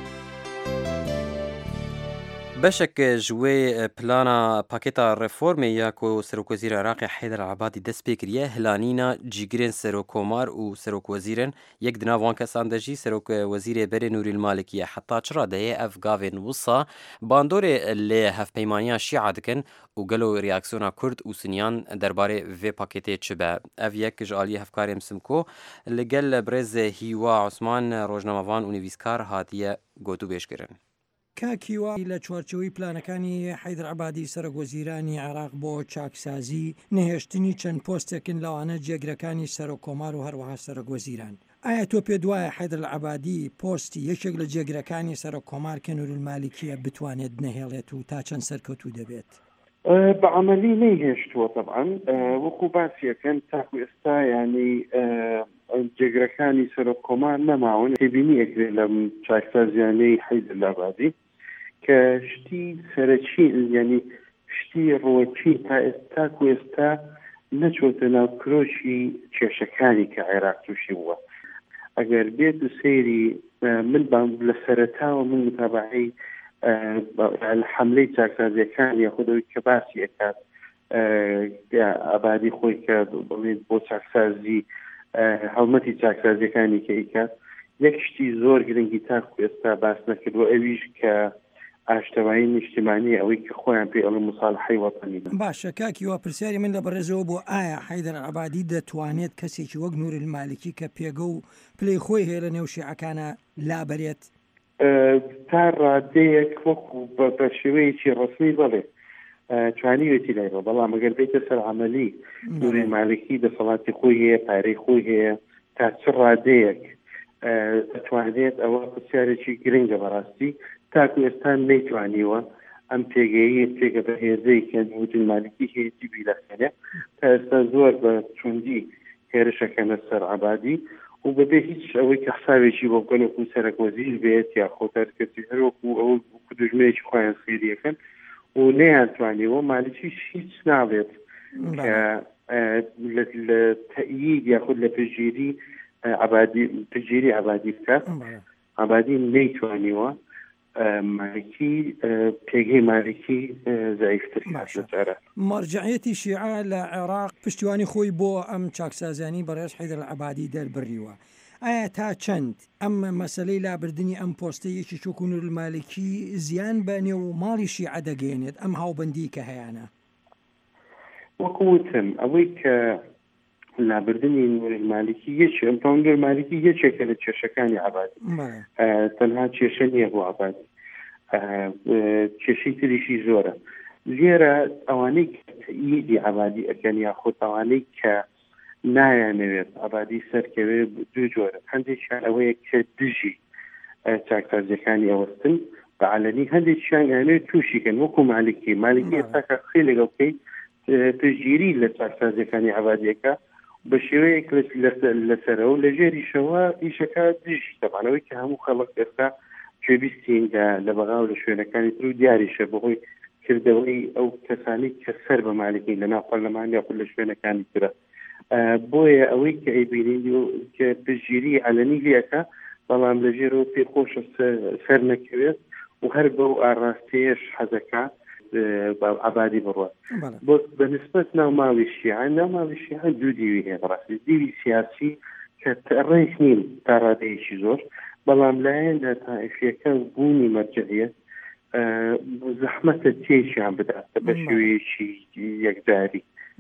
Speaker 1: بەشێک ژوێ پلانە پاکێتا ڕێفۆرمێ یاکۆ سەرۆکوەزیر عێراقی حەیدەر عەبادی دەست پێ کردیە هلانینە جیگرên سەرۆکۆمار û سەرۆکوەزیرن یەک di nav wan kesan de jî Serokvezîrê Berê Nûrîl Malikî ye heta çira deyê ev gavên wisa bandorê lê hevpeymaniya şîa dikin û gelo reaksiyona Kurd û Sinyan derbarê vê pakêtê çi be. Ev yek ji aliyê hevkarên Simko li gel Birêz Hîwa Osman rojnamevan û nivîskar hatiye gotûbêjkirin.
Speaker 13: کاکیوا لە چوارچەوەی پلانەکانی حەیدەر عەبادی سەرۆکوەزیرانی عێراق بۆ چاکسازی نەهێشتنی چەند پۆستێکن لەوانە جێگرەکانی سەرۆکۆمار و هەروەها سەرۆکوەزیران. ئایا تۆ پێ دوایە حەیدەر عەبادی پۆستی یەکێک لە جێگرەکانی سەرۆکۆمار کە نوورل مالیکیە بتوانێت نەهێڵێت و تا چەند سەرکەوتوو دەبێت؟
Speaker 14: بەعملی نەیهێشتووە طبعاً وەکو باسیەکەن تاکو ئێستا ینی جێگرەکانی سەرۆکۆمار نەماون تێبینی ئەکرێت لە چاکسازیانەی حەیدەر عەبادی کە شتی سەرەکی ینی شتی ڕۆکی تا ئێستا و ئێستا نەچۆتە ناو کرۆشی کێشەکانی کە عێراق تووشی بووە. ئەگەر بێت و سەیری من لە سەرەتاوە من متابعەی حملەی چاکسازیەکان یاخودەوەی کە باسی ئەکات عەبادی خۆی کە بۆ چاکسازی هەڵمەتی چاکسازیەکانی کە ئیکات یەک شتی زۆر گرنگی تاکو ئێستا باس نەکردووە ئەویش کە ئاشتەوایی نیشتیمانی ئەوەی کە خۆیان پێ ئەڵ مصالحەی وەتەنی
Speaker 13: باشە کاکیوە پرسیاری من لە بەڕێزەوە بۆ ئایا حەیدەر عەبادی دەتوانێت کەسێکی وەک نوورل مالیکی کە پێگە و پلەی خۆی هەیە لە نێو شیعەکانە لابەرێت
Speaker 14: تا ڕادەیەک وەکو بە شێوەیەکی ڕسمی بڵێ توانیوێتی لایەوە بەڵام ئەگەر بێتە سەر عەمەلی نوورل مالیکی دەسەڵاتی خۆی هەیە پارەی خۆی هەیە تا چ ڕادەیەک دەتوانێت ئەوە پرسیارێکی گرنگە بەڕاستی تاکو ئێستا نەیتوانیوە ئەم پێگەیی پێگە بە هێزەی کە نوورل مالیکی هەیەی بیلەخێنێ تا ئێستا زۆر بە توندی هێرشەکەنە سەر عەبادی و بەبێ هیچ ئەوەی کە حسابێکی بۆ بگەنێک و سەرۆکوەزیر بێت یا خۆتارکردی هەروەکو ئەو دوژمنێکی خۆیان سێریەکەن و نەیانتوانیەوە مالیکیش هیچ ناوێت کە لە تەئیید یاخود لە پێشگیری عەبادی پێشگیری عەبادی بکات. عەبادی نەیتوانیوە مالکی پێگەی مالکی زایفتر لەجارە.
Speaker 13: مەرجعیەتی شیعە لە عێراق پشتیوانی خۆی بۆ ئەم چاکسازیانی بەڕێز حەیدەر عەبادی دەربڕیوە. ئایا تا چەند ئەم مەسەلەی لابردنی ئەم پۆستەیەکی چۆک و نوورل مالیکی زیان بە نێو ماڵی شیعە دەگەێنێت ئەم هاوبەندی کە هەیەە؟
Speaker 14: وەکوتم ئەوەی کە لابردنی نوورل مالیکی یەک ئەم نوورل مالیکی یەکێکە لە کێشەکانی عەبادی تەنها کێشە نییە بۆ عەبادی کێشەی تریشی زۆرە لێرە ئەوانەی تەئییدی عەبادی ئەکەن یاخۆ ئەوانەی کە نایانەوێت عەبادی سەرکەوێ دوو جۆرە هەندێکیان ئەوەیە کە دژی چاکسازیەکانی ئەوەستن بە عەلەنی هەندێکیان یانەوێت تووشیکەن وەکو مالکی مالکی ئێستاکە خێ لەگەڵ بکەی پشگیری لە چاکسازیەکانی عەبادیەکە بە شێوەیەک لەسەرەوە لە ژێریشەوە ئیشەکە دژی تەبانەوەی کە هەموو خەڵک ئێستا پێویستین لە بەغا و لە شوێنەکانی تر و دیاریشە بەهۆی کردەوەی ئەو کەسانی کە سەر بە مالکی لە ناو پەرلەمان یاخود لە شوێنەکانی ترە بۆیە ئەوەی کە ئەیبینین کە پشگیری عەلەنی لێەکە بەڵام لە ژێرەوە پێخۆشە سەر نەکەوێت و هەر بەو ئاڕاستەیەش حەزەکە عەبادی بڕوە بۆ بەنسبەت ناو ماڵی شیعە ناو ماڵی شیعە دوو دیوی هەیە بەڕاستی دیوی سیاسی کە ڕێک نین تا ڕادەیەکی زۆر بەڵام لایەن لە تائیفیەکە بوونی مەرجعیەت زەحمەتە تێشیان بداتە بە شێوەیەکی یەکجاری.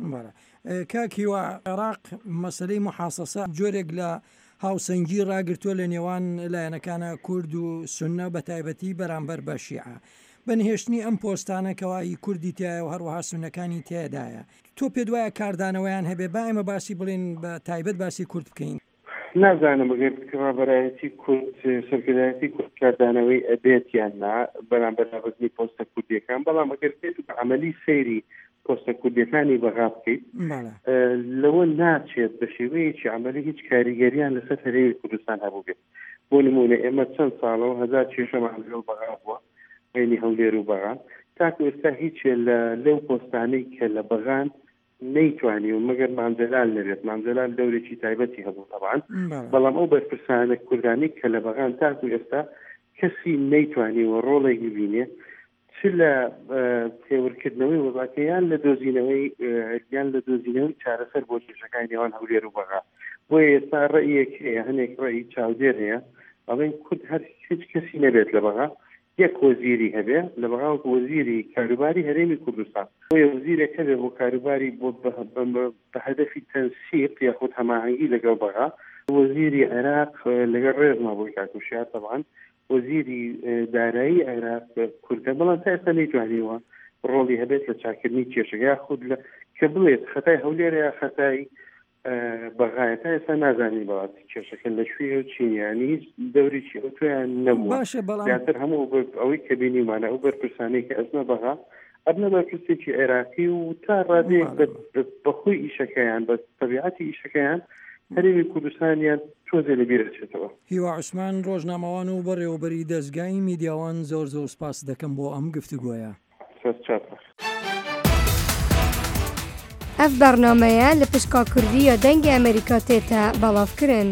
Speaker 13: کاکیوە عێراق مەسلەی محاسەسە جۆرێک لە هاوسەنگی ڕاگرتووە لە نێوان لایەنەکانە کورد و سونە بە تایبەتی بەرامبەر بە شیعە. بەنهێشتنی ئەم پۆستانە کەوایی کوردی تایە و هەروەها سونەکانی تێدایە. تۆ پێ دوایە کاردانەوەیان هەبێ با ئێمە باسی بڵێن بە تایبەت باسی کورد بکەین؟
Speaker 14: نازانم بگەر بەرایەتی کورد سەرکردایەتی کورد کاردانەوەی ئەبێت یان نا بەرامبەر نابەزنی پۆستە کوردیەکان، بەڵام ئەگەر بێت بە عەمەلی سەیری پۆستە کوردیەکانی بەغا بکەیت لەوە ناچێت بە شێوەیەکی عەمەلی هیچ کاریگەریان لەسەر هەرێمی کوردستان هەبوو بێت. بۆ نمونە ئێمە چەند ساڵەوە هەزار کێشەمان لەگەڵ بەغا بووە بینی هەولێر و بەغان، تاکو ئێستا هیچ لەو پۆستانەی کە لە بەغان نەیتوانی و مەگەر مامجەلال نەبێت. مامجەلال دەورێکی تایبەتی هەبوو طبعاً، بەڵام ئەو بەرپرسانە کوردانی کە لە بەغان تاکو ئێستا کەسی نەیتوانی و ڕۆڵێکی بینێ چ لە پێوەرکردنەوەی وەزاکەیان لە دۆزینەوەی یان لە دۆزینەوەی چارەسەر بۆ کێشەکانی نێوان هەولێر و بەغا. بۆیە ئێستا ڕێیەک هەیە، هەنێک ڕێی چاودێر هەیە، ئەڵێن کورد هەر هیچ کەسی نەبێت لە بەغا، یەک وەزیری هەبێ لە بەغا وەزیری کاروباری هەرێمی کوردستان. بۆیە وەزیرێک هەبێ بۆ کاروباری بۆ بە هەدەفی تەنسیق یاخود هەماهەنگی لەگەڵ بەغا، وەزیری عێراق لەگەڵ ڕێزما بۆی کاکوشیار طبعاً، وەزیری دارایی عێراق کوردە، بەڵام تا ئێستا نەیتوانیوە ڕۆڵی هەبێت لە چاکردنی کێشەکە یاخود کە بڵێت خەتای هەولێرە یا خەتای بەغایە. تا ئێستا نازانی بەڵات کێشەکە لەکوێ و چینیانی هیچ دەوریی ئۆتۆیان نەبووە. زیاتر هەموو ئەوەی کە بینیمانە ئەو بەرپرسانەی کە ئەزمە بەغا ئەبنە بەرپرسێکی عێراقی و تا ڕادەیەک بەخۆی ئیشەکەیان بە تەبیعەتی ئیشەکەیان هەرێمی کوردستانیان تۆزێ لەبیرەچێتەوە.
Speaker 13: هیوا عوسمان ڕۆژنامەوان و بەڕێوەبەری دەستگای میدیاوان زۆر زۆر سپاس دەکەم بۆ ئەم گفتوگۆیە.
Speaker 9: ئەف بەرنامەیە لە پشکا کوردی و دەنگی ئەمریکا تێتە بەڵاوکردن.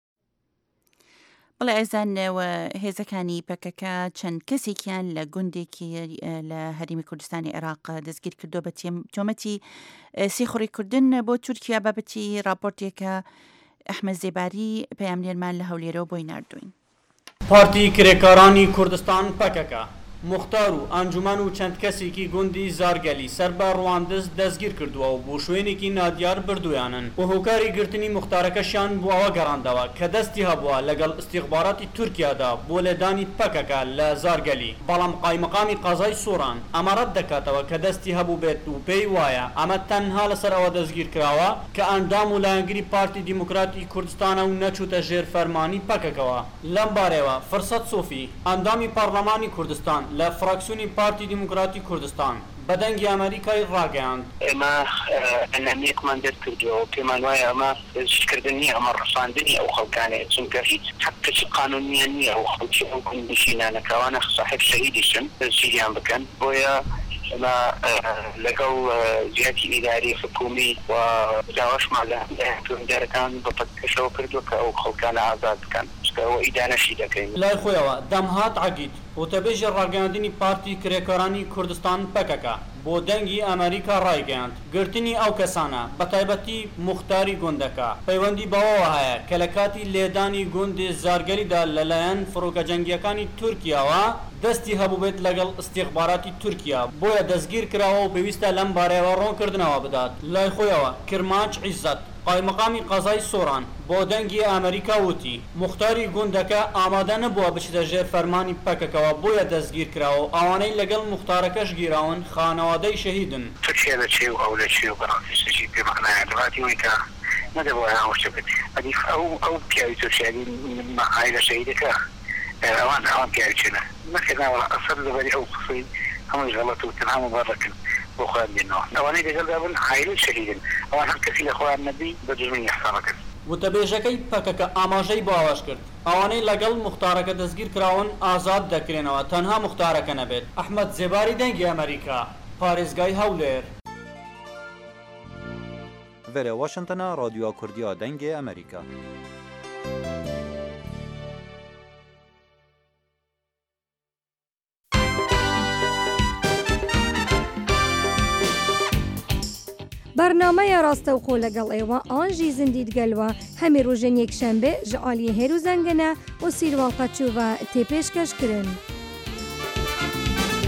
Speaker 2: بەڵێ ئەزانەوە هێزەکانی پەکەکە چەند کەسێکیان لە گوندێکی لە هەرێمی کوردستانی عێراق دەستگیر کردو بە تۆمەتی سێخۆڕیکردن بۆ تورکیا بابەتی راپۆرتێکە ئەحمەد زێباری پەیامنێرمان لە هەولێرەوە بۆی ناردوین.
Speaker 18: پارتی کرێکارانی کوردستان پەکەکە مختار و ئەنجومەن و چەند کەسێکی گوندی زارگەلی سەر بە ڕواندز دەستگیر کردووە و بۆ شوێنێکی نادیار بردویانن و هۆکاری گرتنی مختارەکەشیان بۆ ئەوە گەڕاندەوە کە دەستی هەبووە لەگەڵ استیخباراتی تورکیادا بۆ لێدانی پەکەکە لە زارگەلی، بەڵام قایمەقامی قەزای سووران ئەمەڕەت دەکاتەوە کە دەستی هەبوو بێت و پێی وایە ئەمە تەنها لەسەر ئەوە دەستگیر کراوە کە ئەندام و لایەنگری پارتی دیموکراتی کوردستانە و نەچووتە ژێر فەرمانی پەکەکەوە. لەم بارەوە فرسەت سۆفی ئەندامی پەرلەمانی کوردستان لە فراکسیۆنی پارتی دیموکراتی کوردستان بە دەنگی ئەمریکای ڕاگەیاند.
Speaker 19: ئێمە ئەنامەیەکمان دەرکردووە و پێمان وایە ئەمە شکردن نییە، ئەمە ڕەساندنی ئەو خەڵکانەیە، چونکە هیچ حەقێکی قانونیان نییە و خەڵکی ئەو گوندشینانەکەوانە صاحب شەهیدیشن دەستگیریان بکەن. بۆیە ئەمە لەگەڵ جیاتی ئیداری حکومی و داواشمان لە دارەکان بە پەکەشەوە کردووە کە ئەو خەڵکانە ئازاد بکەن، ئەوە ئیدانەشی دەکەین.
Speaker 18: لای خۆیەوە دەمهات عەگید وتەبێژی ڕاگەاندنی پارتی کرێکارانی کوردستان پەکەکە بۆ دەنگی ئەمریکا ڕایگەیاند گرتنی ئەو کەسانە بە تایبەتی موختاری گوندەکە پەیوەندی بەوەوە هەیە کە لە کاتی لێدانی گوندی زارگەریدا لەلایەن فڕۆکە جەنگیەکانی تورکیاوە دەستی هەبوو بێت لەگەڵ استیخباراتی تورکیا، بۆیە دەستگیر کراوە و پێویستە لەم بارەیەوە ڕوونکردنەوە بدات. لای خۆیەوە کرماچ عیزەت قایمەقامی قەزای سۆران بۆ دەنگی ئەمریکا وتی موختاری گوندەکە ئامادە نەبووە بچێتە ژێر فەرمانی پەکەکەوە، بۆیە دەستگیر کراوە و ئەوانەی لەگەڵ موختارەکەش گیراون خانەوادەی شەهیدن.
Speaker 19: تورکیا لە چێ و ئەو لە چێ و بەڕاستیشی پێمەخنایە دەڵاتی وی کە نەدەبووە هاوشتە بێت. ئەدی ئەو ئەو پیاوی تورکیایی مەخای لە شەهیدەکە ئەوان ئەوان پیاوی چێنە نەکردناوە ئەسەر لەبەری ئەو قسەی هەمووی غەڵەت و تەنها مبارەکن بۆ خۆیان بێنەوە. ئەوانەی لەگەڵدا بن هایل شەهیدن، ئەوان هەر کەسی لە خۆیان نەبی بە دوژمنی حسابەکەن.
Speaker 18: وتەبێژەکەی پەکەکە ئاماژەی بۆ ئاواش کرد ئەوانەی لەگەڵ موختارەکە دەستگیر کراون ئازاد دەکرێنەوە، تەنها موختارەکە نەبێت. ئەحمەد زێباری دەنگی ئەمریکا، پارێزگای هەولێر.
Speaker 3: ڤێرە واشنتنە رادیۆ کوردیا دەنگی ئەمریکا.
Speaker 9: برنامه راستەوخۆ لەگەڵ ئێوە ئانژی زندید گەلوە هەمی ڕۆژێن یەکشەمبێ ji aliyê هێرو زەنگەنە و سیروان قەچوڤە تێپێشکەشکردن.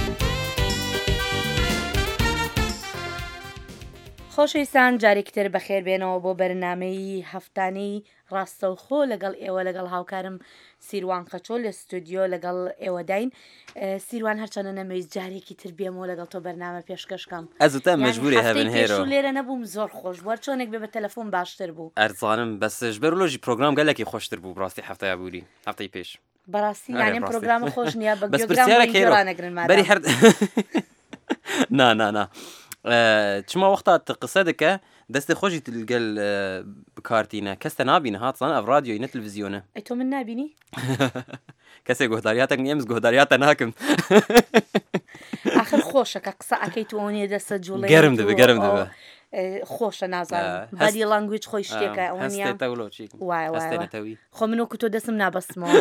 Speaker 20: خۆشەویستان جارێکتر بەخێر بێنەوە بۆ بەرنامەی هەفتانەی ڕاستەوخۆ لەگەڵ ئێوە لەگەڵ هاوکارم سیروان قەچۆ لە ستودیۆ لەگەڵ ئێوەداین. سیروان هەرچەنە نەمەویست جارێکی تر بێمەوە لەگەڵ تۆ بەرنامە پێشکەشکەم.
Speaker 1: ئەزوتە مەجبوری هەبن هێرۆ
Speaker 20: لێرە نەبووم زۆر خۆش بووە چۆنێک بێ بە تەلەفۆن باشتر بوو.
Speaker 1: ئەرزانم بەسش بەرلۆژی پرۆگرام گەلێکی خۆشتر بوو ڕاستی هەفتەیە بووری هەفتەی پێش.
Speaker 20: بەڕاستی یانێ پرۆگرامە خۆش نییە بە گۆگرامەگرن
Speaker 1: بەری هەر نا نا نا چما وەختا قسە دەکە دەستی خۆشی تلگەل بکارتینە کەستە نابینە هاتسان ئەڤ رادیۆینە تلڤیزیۆنە
Speaker 20: ئەی تۆ من نابینی
Speaker 1: کەسێک گۆداریاتە ئێمز گۆداریاتە ناکەم
Speaker 20: ئاخر خۆشەکە قسە ئەەکەیت وۆنیە دەسە جوڵی
Speaker 1: گەرم دەبێ گەرم دەبێ
Speaker 20: خۆشە نازانم بەدی لانگویج خۆی شتێکە
Speaker 1: ئەوەنیە
Speaker 20: خۆ منۆکو تۆ دەسم نابەستمەوە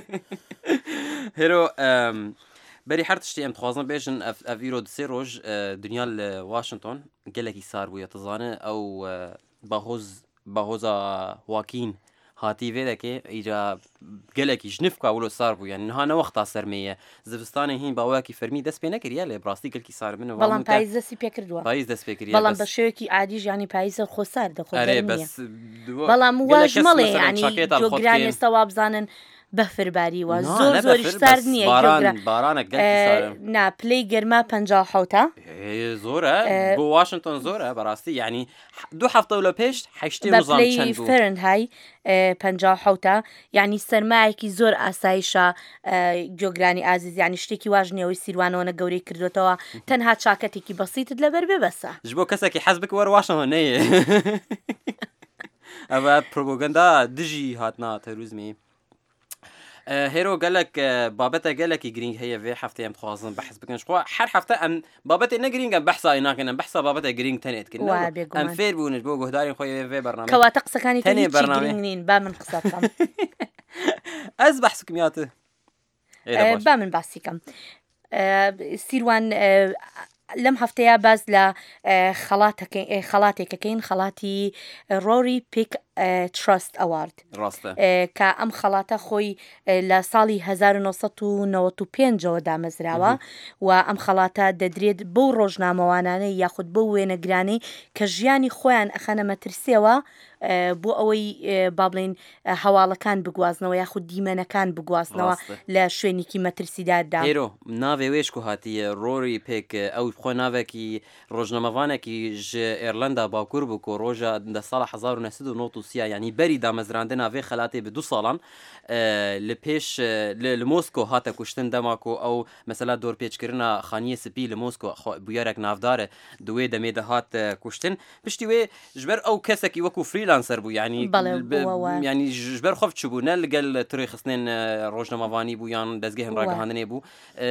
Speaker 1: هێرۆ بەری هەر تشتی ئەم خوازن بێژن ئەڤیرۆ سێ ڕۆژ دنیا لە واشنگتۆن گەلێکی سار بووە تزانە ئەو بەهۆز بەهۆزە واکین هاتی vê deke îca gelekî ji nifka wilo sar bû yani niha ne wexta sermeye zivistanê hîn bawekî fermî dest pê nekiriye lê rastî gelkî sar min
Speaker 20: بەڵام پاییز دەستی پێکردووە
Speaker 1: پاییز دەست پێ کردیە
Speaker 20: بەڵام بە شێوەیەکی عادیش ینی پاییزە خۆ سار دەخۆ بەڵام واژ مەڵێ ینی جۆگران ئێستا وا بزانن بەفرباری وە زۆر زۆریش سار نییە نا پلەی گەرما پەنجا حەوتە
Speaker 1: زۆرە بۆ واشنگتۆن زۆرە بەڕاستی ینی دوو هەفتە لە پێش هەشتی
Speaker 20: پلەی فەرنهای پەنجا حەوتە ینی سەرمایەکی زۆر ئاسایشە گۆگرانی ئازیز ینی شتێکی واژ نیەوەی سیروانەوەنە گەورەی کردوێتەوە تەنها چاکەتێکی بەسیتت لەبەر ببەسە
Speaker 1: ji بۆ کەسێکی حەز بکە وەرە واشەوە نەیە ئەوە پرۆپۆگەندا دژی هاتنا تەروزمی هێرۆ گەلک بابەتە گەلێکی گرنگ هەیە vê هەفتەیە ئەم دخوازم بەحث بکەن خوا هەر هەفتە ئەم بابەتێ نەگرینگە بەحسای ناکەن بەحسا بابەتە گرنگ تەنێتکن ئەم فێر بوونش بۆ گۆهدارین خۆی vê بەرنامە
Speaker 20: کەواتە قسەکانی تەنێ بەرنامەین با من قسە بکەم
Speaker 1: ئەس بەحسکم یاتە
Speaker 20: با من باسیکەم سیروان لەم هەفتەیە باز لە خەڵاتێکەکەین خەڵاتی ڕۆری پیک تراست ئەوارد کە ئەم خەڵاتە خۆی لە ساڵی هەزار و نۆسەد و نەوەت و پێنجەوە دامەزراوە و ئەم خەڵاتە دەدرێت بەو ڕۆژنامەوانانەی یاخود بەو وێنەگرانی کە ژیانی خۆیان ئەخەنە مەترسیەوە بۆ ئەوەی با بڵێن هەواڵەکان بگوازنەوە یاخود دیمەنەکان بگوازنەوە لە شوێنێکی مەترسیداردا
Speaker 1: هێرۆ ناوێ وێشک و هاتیە ڕۆری پێک ئەو خۆ ناوێکی ڕۆژنەمەوانێکی ژ ئێرلندا باکوور بوو کۆ ڕۆژە دە ساڵە هەزار و نەسەد و نۆت و سیا ینی بەری دامەزراندە ناوێ خەلاتێ بە دوو ساڵان لە پێش لە مۆسکۆ هاتە کوشتن دەماکۆ ئەو مەسەلا دۆرپێچکردنە خانیە سپی لە مۆسکۆ بویارێک ناودارە دوێ دەمێدە هات کوشتن پشتی وێ ژبەر ئەو کەسێکی وەکو فریلانسەر بوو ینی ینی ژبەر خۆف چ بوو نە لەگەل تڕی خستنێن ڕۆژنەمەوانی بوو یان دەستگە هەم ڕاگەهاندنێ بوو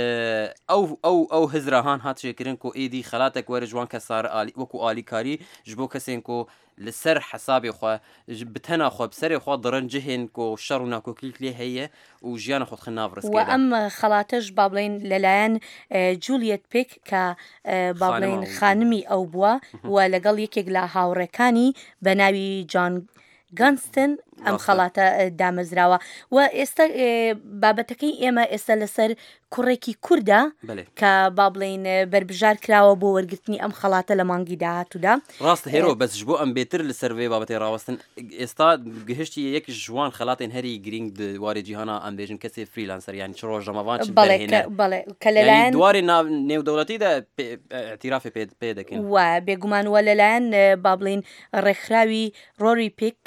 Speaker 1: ئەو ئەو ئەو هزراهان هاتشێکردن کۆ ئێدی خەلاتێک وەرە جوان کە سار وەکو ئالیکاری ji bo kesên ku li ser hesabê xwe bi tena xwe bi serê xwe dirin cihên ku şer û nakokîk lê heye û jiyana xwe dixin nav riskê
Speaker 20: و ئەم خەڵاتەش با بڵێن لەلایەن جولیەت پیک کە با بڵێن خانمی ئەو بووە و لەگەڵ یەکێک لە هاوڕێکانی بە ناوی جان گانستن ئەم خەڵاتە دامەزراوە و ئێستا بابەتەکەی ئێمە ئێستا لەسەر کوڕێکی کووردا کە با بڵێن بربژار کراوە بۆ وەرگرتنی ئەم خەڵاتە لە مانگی داهاتوودا
Speaker 1: ڕاستە هێرۆ بەسش بۆ ئەم بێتر لەسەر وێ بابەتی ڕاوەستن ئێستا گەهشتی یەک جوان خەڵاتێن هەری گرنگ دوارێ جیهانە ئەم بێژن کەسێ فریلانسەر یان چ ڕۆژەمەوان
Speaker 20: کە لەلایەن
Speaker 1: دواری نێودەوڵەتیدا ئەتیرافی پێ دەکەن
Speaker 20: و بێگومان وە لەلایەن با بڵێن ڕێکخراوی ڕۆری پیک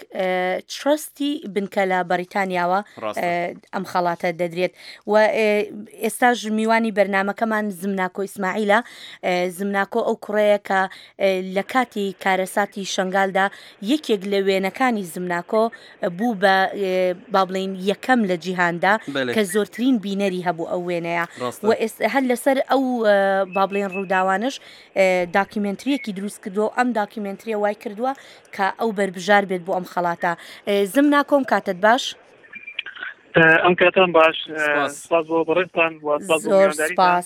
Speaker 20: ترستی بنکە لە بەریتانیاوە ئەم خەڵاتە دەدرێت و ئێستا میوانی بەرنمەکەمان زمناکۆ ئیسماعیلە زمناکۆ ئەو کوڕەیە کە لە کاتی کارەساتی شنگالدا یەکێک لە وێنەکانی زمناکۆ بوو بە با بڵێن یەکەم لە جیهاندا کە زۆرترین بینەری هەبوو ئەو وێنەیە و هەر لەسەر ئەو با بڵێن ڕووداوانش داکیمنتریەکی دروست کردووە ئەم داکیمنتریە وای کردووە کە ئەو بربژار بێت بۆ ئەم خەڵاتە زمناکۆم کاتت باش
Speaker 21: ئەم کاتان باش سپاس بۆ بەڕێستان
Speaker 20: زۆر سپاس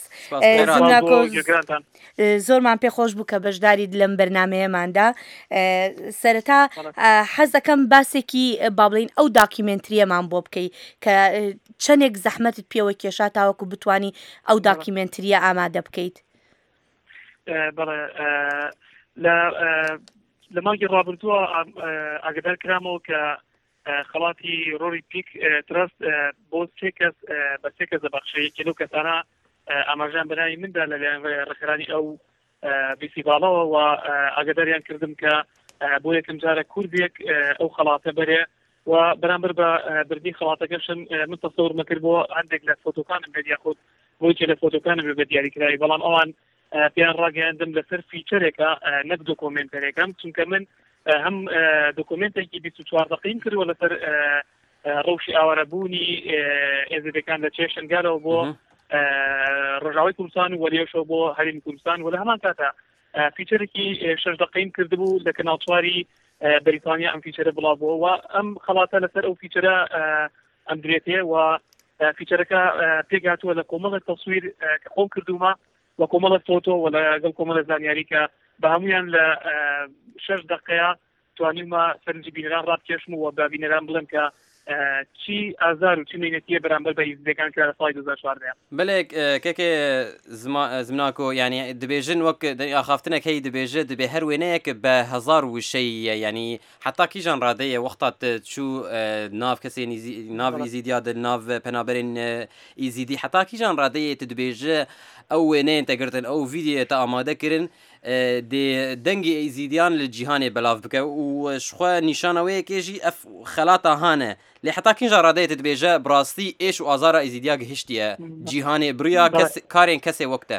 Speaker 20: زۆرمان پێخۆش بوو کە بەشداریت لەم بەرنمەیەماندا سەرەتا حەز دەکەم باسێکی با بڵێن ئەو داکیمنتریەمان بۆ بکەی کە چەندێک زەحمەتت پێوە کێشا تاوەکو بتانی ئەو داکیمنتریە ئامادە بکەیت
Speaker 21: بەڵێ لە مانگی ڕابردووە ئاگدار کرامەوە کە خەڵاتی ڕۆری پیک ترست بۆ سێ کەس بە سێ کەس دەبەخشێت کە لەو کەسانە ئاماژان بەناوی مندا لەلایەن ڕێکخراوی ئەو بیسیباڵەوە و ئاگداریان کردم کە بۆ یەکەم جارە کوردێک ئەو خەڵاتە بەرێ و بەرامبەر بە بردی خەڵاتەکەشم من تەسەور مەکرد بۆ هەندێک لە فۆتۆکانم بێت یاخود بۆیکە لە فۆتۆکانم بە دیاریکراوی بەڵام ئەوان پێیان ڕاگەیاندم لەسەر فیچەرێکە نەک دۆکۆمنتەرێکم چونکە من هەم دۆکۆمنتێکی بیست و چوار دقیقەیم کردووە لەسەر ڕەوشی ئاوارەبوونی ئێزیدەکان لە چێشنگالەوە بۆ ڕۆژاوی کوردستان و وەریێشەوە بۆ هەرێمی کوردستان و لە هەمان کاتە فیچەرێکی شەش دقیقەیم کردبوو لە کەناڵ چواری بەریتانیا ئەم فیچەرە بڵاوبووە و ئەم خەڵاتە لەسەر ئەو فیچەرە ئەم درێتێ و فیچەرەکە پێگاتووە لە کۆمەڵە تەسویر کە خۆم کردومە و کۆمەڵە فۆتۆ و لەگەڵ کۆمەڵە زانیاری کە بە هەمویان لە شەش دقەیە توانیمە سەرنجی بینەران ڕابکێشم و بە بینەران بڵێم کە چی ئازار و چی نینەتیە بەرامبەر بە هیزبەکان کە لە ساڵی دوو هەزار و چواردە.
Speaker 1: بەڵێ کێکێ زمناکۆ ینی دەبێژن وەک ئاخافتنێک هەی دەبێژێت دەبێ هەر وێنەیەک بە هەزار وشەیە ینی حتا کیژان ڕادەیە وەختات چوو ناو کەسێ ناو ئیزیدیا ناو پەنابەرین ئیزیدی حتا کیژان ڕادەیە دەبێژە ئەو وێنەیە تەگرتن ئەو ڤیدیۆ تا ئامادەکردن دەنگی ئەیزیدیان لە جیهانێ بەلاو بکە و شخوا نیشانەوەیەکێژی ئەف خەلاتە هانە لێ حتا کینجا ڕادەیە دەبێژە بڕاستی ئێش و ئازارە ئەیزیدیا گەهشتیە جیهانێ بریا کارێن کەسێ وەکتە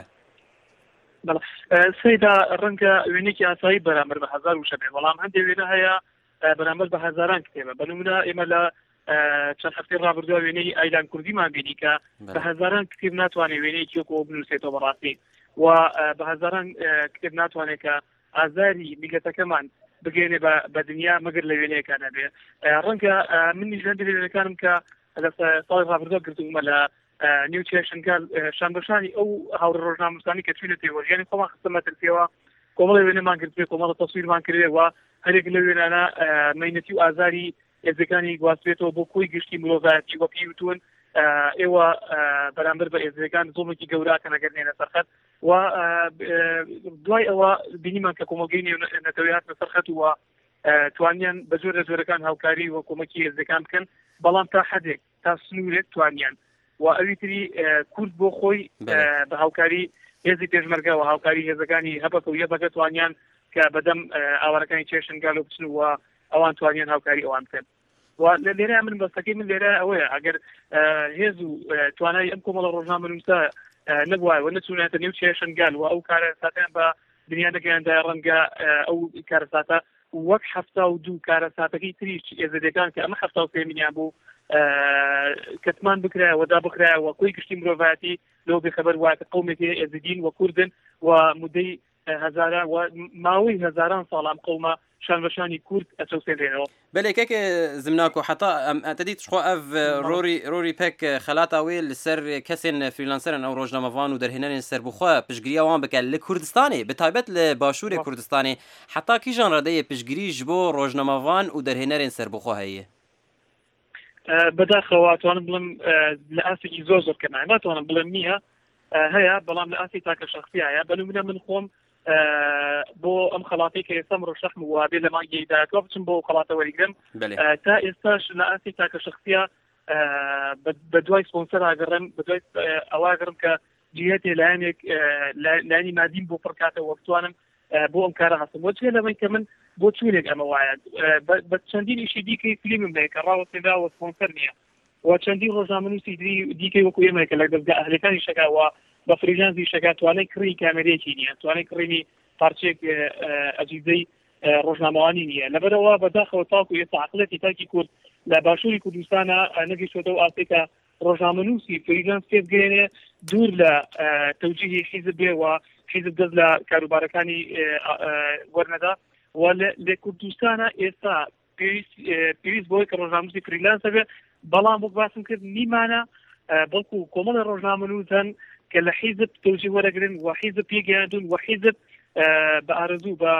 Speaker 21: سەیدا ڕەنگە وێنێکی ئاسایی بەرامبەر بە هەزار وشە بێ بەڵام هەندێک وێنە هەیە بەرامبەر بە هەزاران کتێبە بەنمونە ئێمە لە چەند هەفتەی ڕابردووە وێنەی ئایلان کوردیمان بینی کە بە هەزاران کتێب ناتوانێت وێنەیەکی وەکەوە بنووسێتەوە بەڕاستی و بە هەزاران کتێب ناتوانێت کە ئازاری میلەتەکەمان بگەێنێ بە دنیا مەگەر لە وێنەیەکانە بێ ڕەنگە من نیژان وێنەکانم کە لە ساڵی ڕابردووە گرتومە لە نیو چێشنگال شانبەشانی ئەو هاوڕە ڕۆژنامەنووسانی کە چوونە پێوە ژیانی خۆمان خستەمەتر پێوە کۆمەڵی وێنەمان کردوێ کۆمەڵە تەسویرمان کردێ و هەرێک لە وێنانە مەینەتی و ئازاری ئێزەکانی گواستوێتەوە بۆ کۆی گشتی مرۆڤایەتی وە پێی وتون ئێوە بەرامبەر بە ئێزەکان زۆڵێکی گەوراکە نەگەرنێنە سەرخەت و دوای ئەوە بینیمان کە کۆمەلگەی نەتەوەیات بەسەرخەت و توانیان بە جۆرە جۆرەکان هاوکاری و کۆمەکی ئێزەکان بکەن بەڵام تا حەدێک تا سنوورێک توانیان و ئەوی تری کورد بۆ خۆی بە هاوکاری هێزی پێشمەرگە و هاوکاری هێزەکانی هەبەکە و یەبەکە توانیان کە بەدەم ئاوارەکانی چێشنگال و بچن و ئەوان توانیان هاوکاری ئەوان بکەن و لە لێرە من بەستەکەی من لێرە ئەوەیە ئەگەر هێز و توانای ئەم کۆمەڵە ڕۆژنامەنووسە نەبووایەوە نەچوونێتە نێو چێشنگال و ئەو کارە ساتیان بە دنیا دەگەیاندا ڕەنگە ئەو کارە ساتە وەک هەفتا و دوو کارە ساتەکەی تریش ئێزەدەکان کە ئەمە هەفتا و سێمینیان بوو کەتمان بکرایە وەدا بکرایە و کۆی گشتی مرۆڤایەتی لەو بێخەبەر وایە قەومێکی ئێزیدین و کوردن و مودەی هەزاران و ماوەی هەزاران ساڵام قەومە شانبەشانی کورد ئەچەوسێنرێنەوە
Speaker 1: بەلێکێکێ زمناکۆ حتا ئەتەدیت خۆ ئەف ڕۆری ڕۆری پێک خەلاتاوێ لەسەر کەسێن فریلانسەرن ئەو ڕۆژنامەوان و دەرهێنەرێن سەر بخوا پشگیریاوان بکە لە کوردستانی بەتایبەت لە باشووری کوردستانی حتا کیژان ڕادەیە پشگیریش بۆ ڕۆژنامەوان و دەرهێنەرێن سەر بخوا هەیە
Speaker 21: بەداخەوە توانم بڵم لە ئاسێکی زۆر زۆر کەمە ناتوانم بڵم نییە هەیە بەڵام لە ئاسی تاکە شخصیایە بەنمونە من خۆم بۆ ئەم خەڵاتی کە ئێستا ڕۆژ شەخم وابێ لە مانگی داکەوە بچم بۆ خەڵاتە وەریگرم تا ئێستاش لە ئاسی تاکە شخصیە بە دوای سپۆنسەر ئاگەڕم بە دوای ئەواگەڕم کە جیهەتێ لایەنێک لایانی مادیم بۆ پڕکاتەوە وەبتوانم بۆ ئەم کارە هەستم وەجێ لەمەی کە من بۆ چونێک ئەمە وایە بە چەندین ئیشی دیکەی فیلمم بێ کە ڕاوەستێداوە سپۆنسەر نییە و چەندین ڕۆژنامەنووسی دیکەی وەکو ئێمە کە لە دەستگا ئەهلەکانی شەکاوە بە فریلانسی شەکا توانای کڕی کامێرەیەکی نییە توانای کڕینی پارچێک ئەجیزەی ڕۆژنامەوانی نییە لەبەرەوە بەداخەوە تاکو ئێستا عەقڵەتی تاکی کورد لە باشووری کوردستانە نەگەیشتوەوە ئاسێکە ڕۆژنامەنووسی فریلانس پێبگەێنێ دوور لە تەوجیهی حیزب بێ و حیزب دەست لە کاروبارەکانی وەرنەدا و لە کوردستانە ئێستا پێویست بۆی کە ڕۆژنامەنووسی فریلانسە بێ بەڵام بۆ باسم کرد نیمانە بەڵکو کۆمەڵە ڕۆژنامەنووسن کە لە حیزب تەوجیه وەرەگرن و حیزب پێگەیاندون و حیزب بە ئارەزوو بە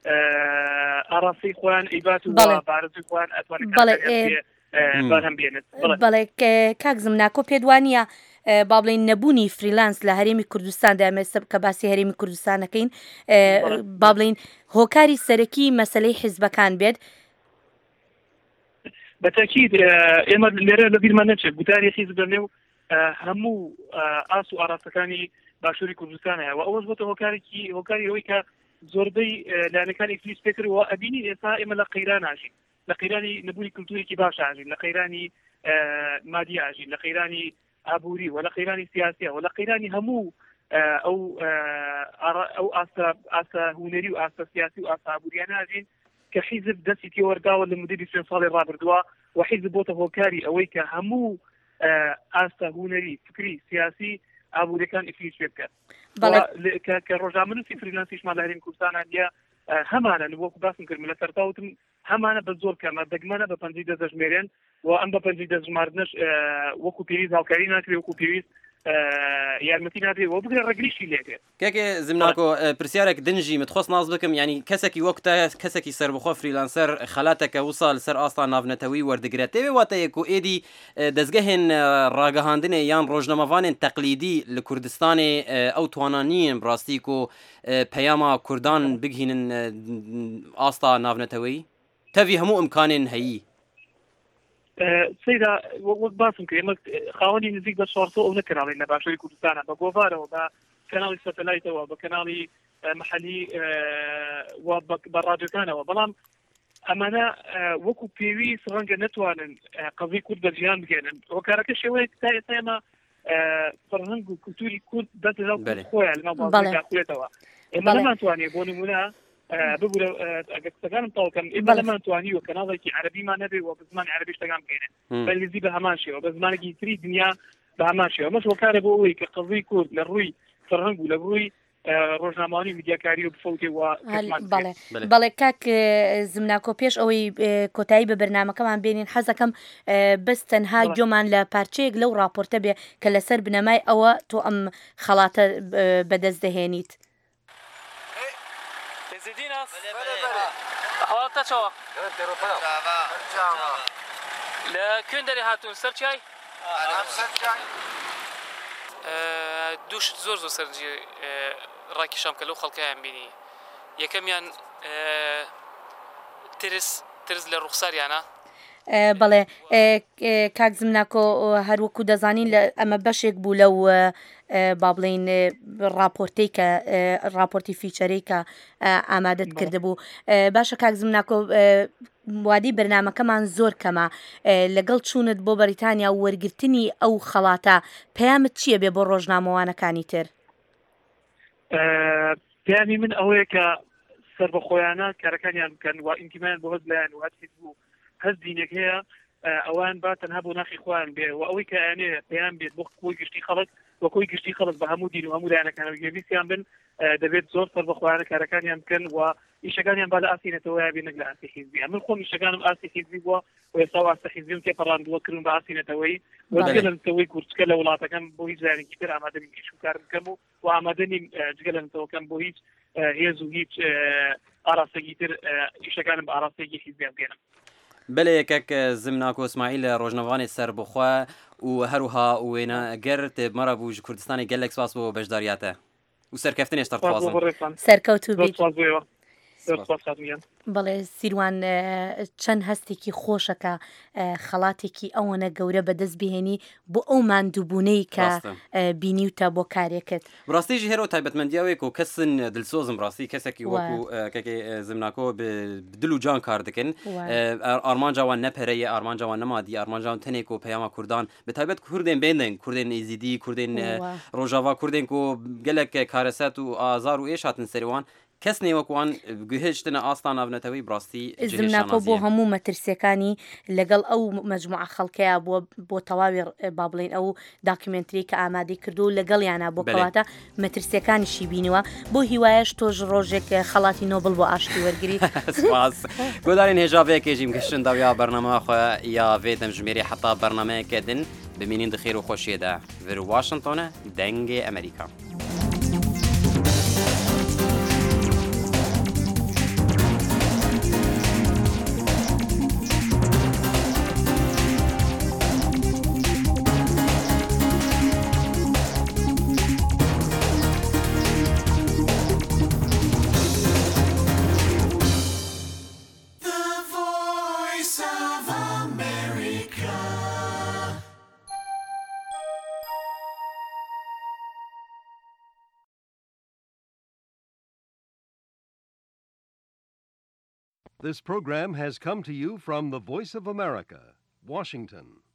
Speaker 21: ئاراسی خۆیان ئیبات و بە ئارەزووی خۆیان ئەتوانێت
Speaker 20: بەڵێ کاک زمناکۆ پێدوانیە با بڵین نەبوونی فریلانس لە هەرێمی کوردستان دامێستا کە باسی هەرێمی کوردستانەکەین با بڵین هۆکاری سەرەکی مەسلەی حیزبەکان بێت
Speaker 21: بەتاکید ئێمە لێرە لە بیرمان نەچێت گوتاری حیزب لەنێو هەموو ئاس و ئاراستەکانی باشووری کوردستان هەیە و ئەوەش بۆتە هۆکارێکی هۆکاری ئەوەی کە زۆربەی لایەنەکانی فلیس پێکردەوە ئەبینی ئێستا ئێمە لە قەیران ئاژین لە قەیرانی نەبوونی کولتورێکی باش ئاژین لە قەیرانی مادی ئاژین لە قەیرانی ئابووری و لە قەیرانی سیاسیە و لە قەیرانی هەموو ئەو ئەو ئاستا هونەری و ئاستا سیاسی و ئاستا ئابووریان ئاژین کە حیزب دەستی تێوەرگاوە لە مدەی بیست ساڵی ڕابردووە و حیزب بۆتە هۆکاری ئەوەی کە هەموو ئاستا هونەری فکری سیاسی ئابووریەکان ئیفلیس پێ بکات کە ڕۆژنامەنووسی فریلانسیشمان لە هەرێمی کوردستانە دیە هەمانە وەکو باسم کردم لە سەرتاوتم هەمانە بە زۆر کەمە دەگمەنە بە پەنجەی دەژمێرێن و ئەم بە پەنجەی دەژماردنەش وەکو پێویست هاوکاری ناکرێت وەکو پێویست یارمەتی نادرێت و بگرێ ڕەگریشی لێکرێت
Speaker 1: کاکێ زمناکۆ پرسیارێک دنجی متخۆست ناز بکەم ینی کەسێکی وەکتە کەسێکی سەربەخۆ فریلانسەر خەلاتەکە وسا لەسەر ئاستا ناونەتەوەی وەردەگرێت تێوێ واتەیەک و ئێدی دەستگەهێن ڕاگەهاندنێ یان ڕۆژنەمەوانێن تەقلیدی لە کوردستانê ئەو توانانیین ڕاستیک و پەیاما کوردان بگهینن ئاستا ناونەتەوەی تەوی هەموو ئیمکانێن هەیی
Speaker 21: سەیدا وەک باسم کرد ئێمە خاوەنی نزیک بە چوار سەد ئەو نەکراڵین لە باشووری کوردستانە بە گۆڤارەوە بە کەناڵی سەتەلایتەوە بە کەناڵی محەلی بە ڕادیۆکانەوە بەڵام ئەمانە وەکو پێویست ڕەنگە نەتوانن قەزی کورد بەجیان بگێنن هۆکارەکە شێوەیە تا ئێستا ئێمە فەرهەنگ و کولتوری کورد بەدە لەو خۆیان لەناو بازارێکا خوێتەوە ئێمە نەمانتوانێت بۆ نمونە ببوورە ئەگەستەکانم تاوکەم ئێمە لەمانتوانی و کەناڵێکی عەرەبیمان نەبێ و بە زمانی عەرەبی شتەکان بگەێنێ بەنگلیزی بە هەمان شێوە بە زمانێکی تری دنیا بە هەمان شێوە ئەمەش هۆکارە بۆ ئەوەی کە قەزی کورد لە ڕووی فەرهەنگ و لە ڕووی ڕۆژنامەوانی میدیاکاری و بفەوتێ و
Speaker 20: بەڵێ کاک زمناکۆ پێش ئەوەی کۆتایی بە بەرنامەکەمان بێنین حەزەکەم بەس تەنها گوێمان لە پارچەیەک لەو راپۆرتە بێ کە لەسەر بنەمای ئەوە تۆ ئەم خەڵاتە بەدەست دەهێنیت
Speaker 4: هەواڵتە چەوە لە کوێن دەری هاتوون سەر چای دووشت زۆر زۆر سەرنجی ڕاکیشام کە لەو خەڵکەیان بینی یەکەمیان ترس ترس لە ڕوخساریانە
Speaker 20: بەڵێ کاک زمناکۆ هەروەکو دەزانین لە ئەمە بەشێک بوو لەو با بڵین راپۆرتەی کە راپۆرتی فیچەرەی کە ئامادەت کرده بوو باشە کاک زمناکۆ وادی بەرنامەکەمان زۆر کەمە لەگەڵ چوونت بۆ بەریتانیا و وەرگرتنی ئەو خەڵاتە پەیامت چییە بێ بۆ ڕۆژنامەوانەکانی تر
Speaker 21: پەیامی من ئەوەیە کە سەربەخۆیانە کارەکانیان بکەن و ئینتیمایان بۆ هەست لایەن و هەستی بوو هەست دینێک هەیە ئەوان با تەنها بۆ ناخی خۆیان بێ و ئەوەی کە ئەیانێ پەیام بێت بۆ کۆی گشتی خەڵک وە کۆی گشتی خەڵک بە هەموو دین و هەموو لایەنەکانەوە گوێبیستیان بن دەبێت زۆر سەربەخۆیانە کارەکانیان بکەن و ئیشەکانیان با لە ئاسینەتەوەی بێ نەک لە ئاسی حیزبی من خۆم ئیشەکانم ئاسی حیزبی بووە و ئێستا ئاستا حیزبیم تێپەڕاندووە کردم بە ئاسینەتەوەی وەجگەلەنەوەی کورچکە لە وڵاتەکەم بۆ هیچ لایەنێکی تر ئامادە نیم ئیش و کار بکەم و و ئامادە نیم جگەلەنەوەکەم بۆ هیچ هێز و هیچ ئاراستەکی تر ئیشەکانم بە ئاراستەیەکی حیزبیان بگەێنم
Speaker 1: بەلێ یەکێک زمناکۆ ئیسماعیل ڕۆژنەوانی سەربەخوا و هەروها وێنە گەر تێبمەرە بوو کوردستانی گەلێک سپاس بۆ بەشداریاتە و سەرکەفتنێش تەرخوازن
Speaker 20: سەرکەوتو بیت
Speaker 21: بەڵێ
Speaker 20: سیروان چەند هەستێکی خۆشەکە خەڵاتێکی ئەوەنە گەورە بەدەست بهێنی بۆ ئەو ماندووبوونەی کە بینیوتە بۆ کارێکت
Speaker 1: ڕاستیژی هێرە تایبەتمەندیاوێک و کەسن دلسۆزم ڕاستی کەسێکی وەکو کەکێ زمناکۆ دل و جان کار دەکەن ئارمانجاوان نەپەرەیە ئارمانجاوان نەمادی ئارمانجاوان تەنێک و پەیاما کوردان بەتایبەت کوردێن بێنن کوردێن ئیزیدی کوردێن ڕۆژاوا کوردێن و گەلێک کارەسەت و ئازار و ئێش هاتن سەریوان کەس نێوەکوان گوهێشتنە ئاستا ناونەتەوەی بڕاستی
Speaker 20: زمناکۆ بۆ هەموو مەترسیەکانی لەگەڵ ئەو مەجموعە خەڵکەیە بۆ بۆ تەواوی با بڵێن ئەو داکیومنتری کە ئامادەی کردو لەگەڵیانە بۆ کەواتە مەترسیەکانیشی بینیوە بۆ هیوایەش تۆژ ڕۆژێک خەڵاتی نۆبڵ بۆ ئاشتی وەرگری
Speaker 1: گۆدارین هێژاوەیەکێژیم کەشتن داویا بەرنامە خۆ یا vێدەم ژمێری حتا بەرنامەیەکە دن ببینین دخێر و خۆشیێدا ڤر واشنگتۆنە دەنگێ ئەمریکا.
Speaker 5: This program has come to you from the Voice of America, Washington.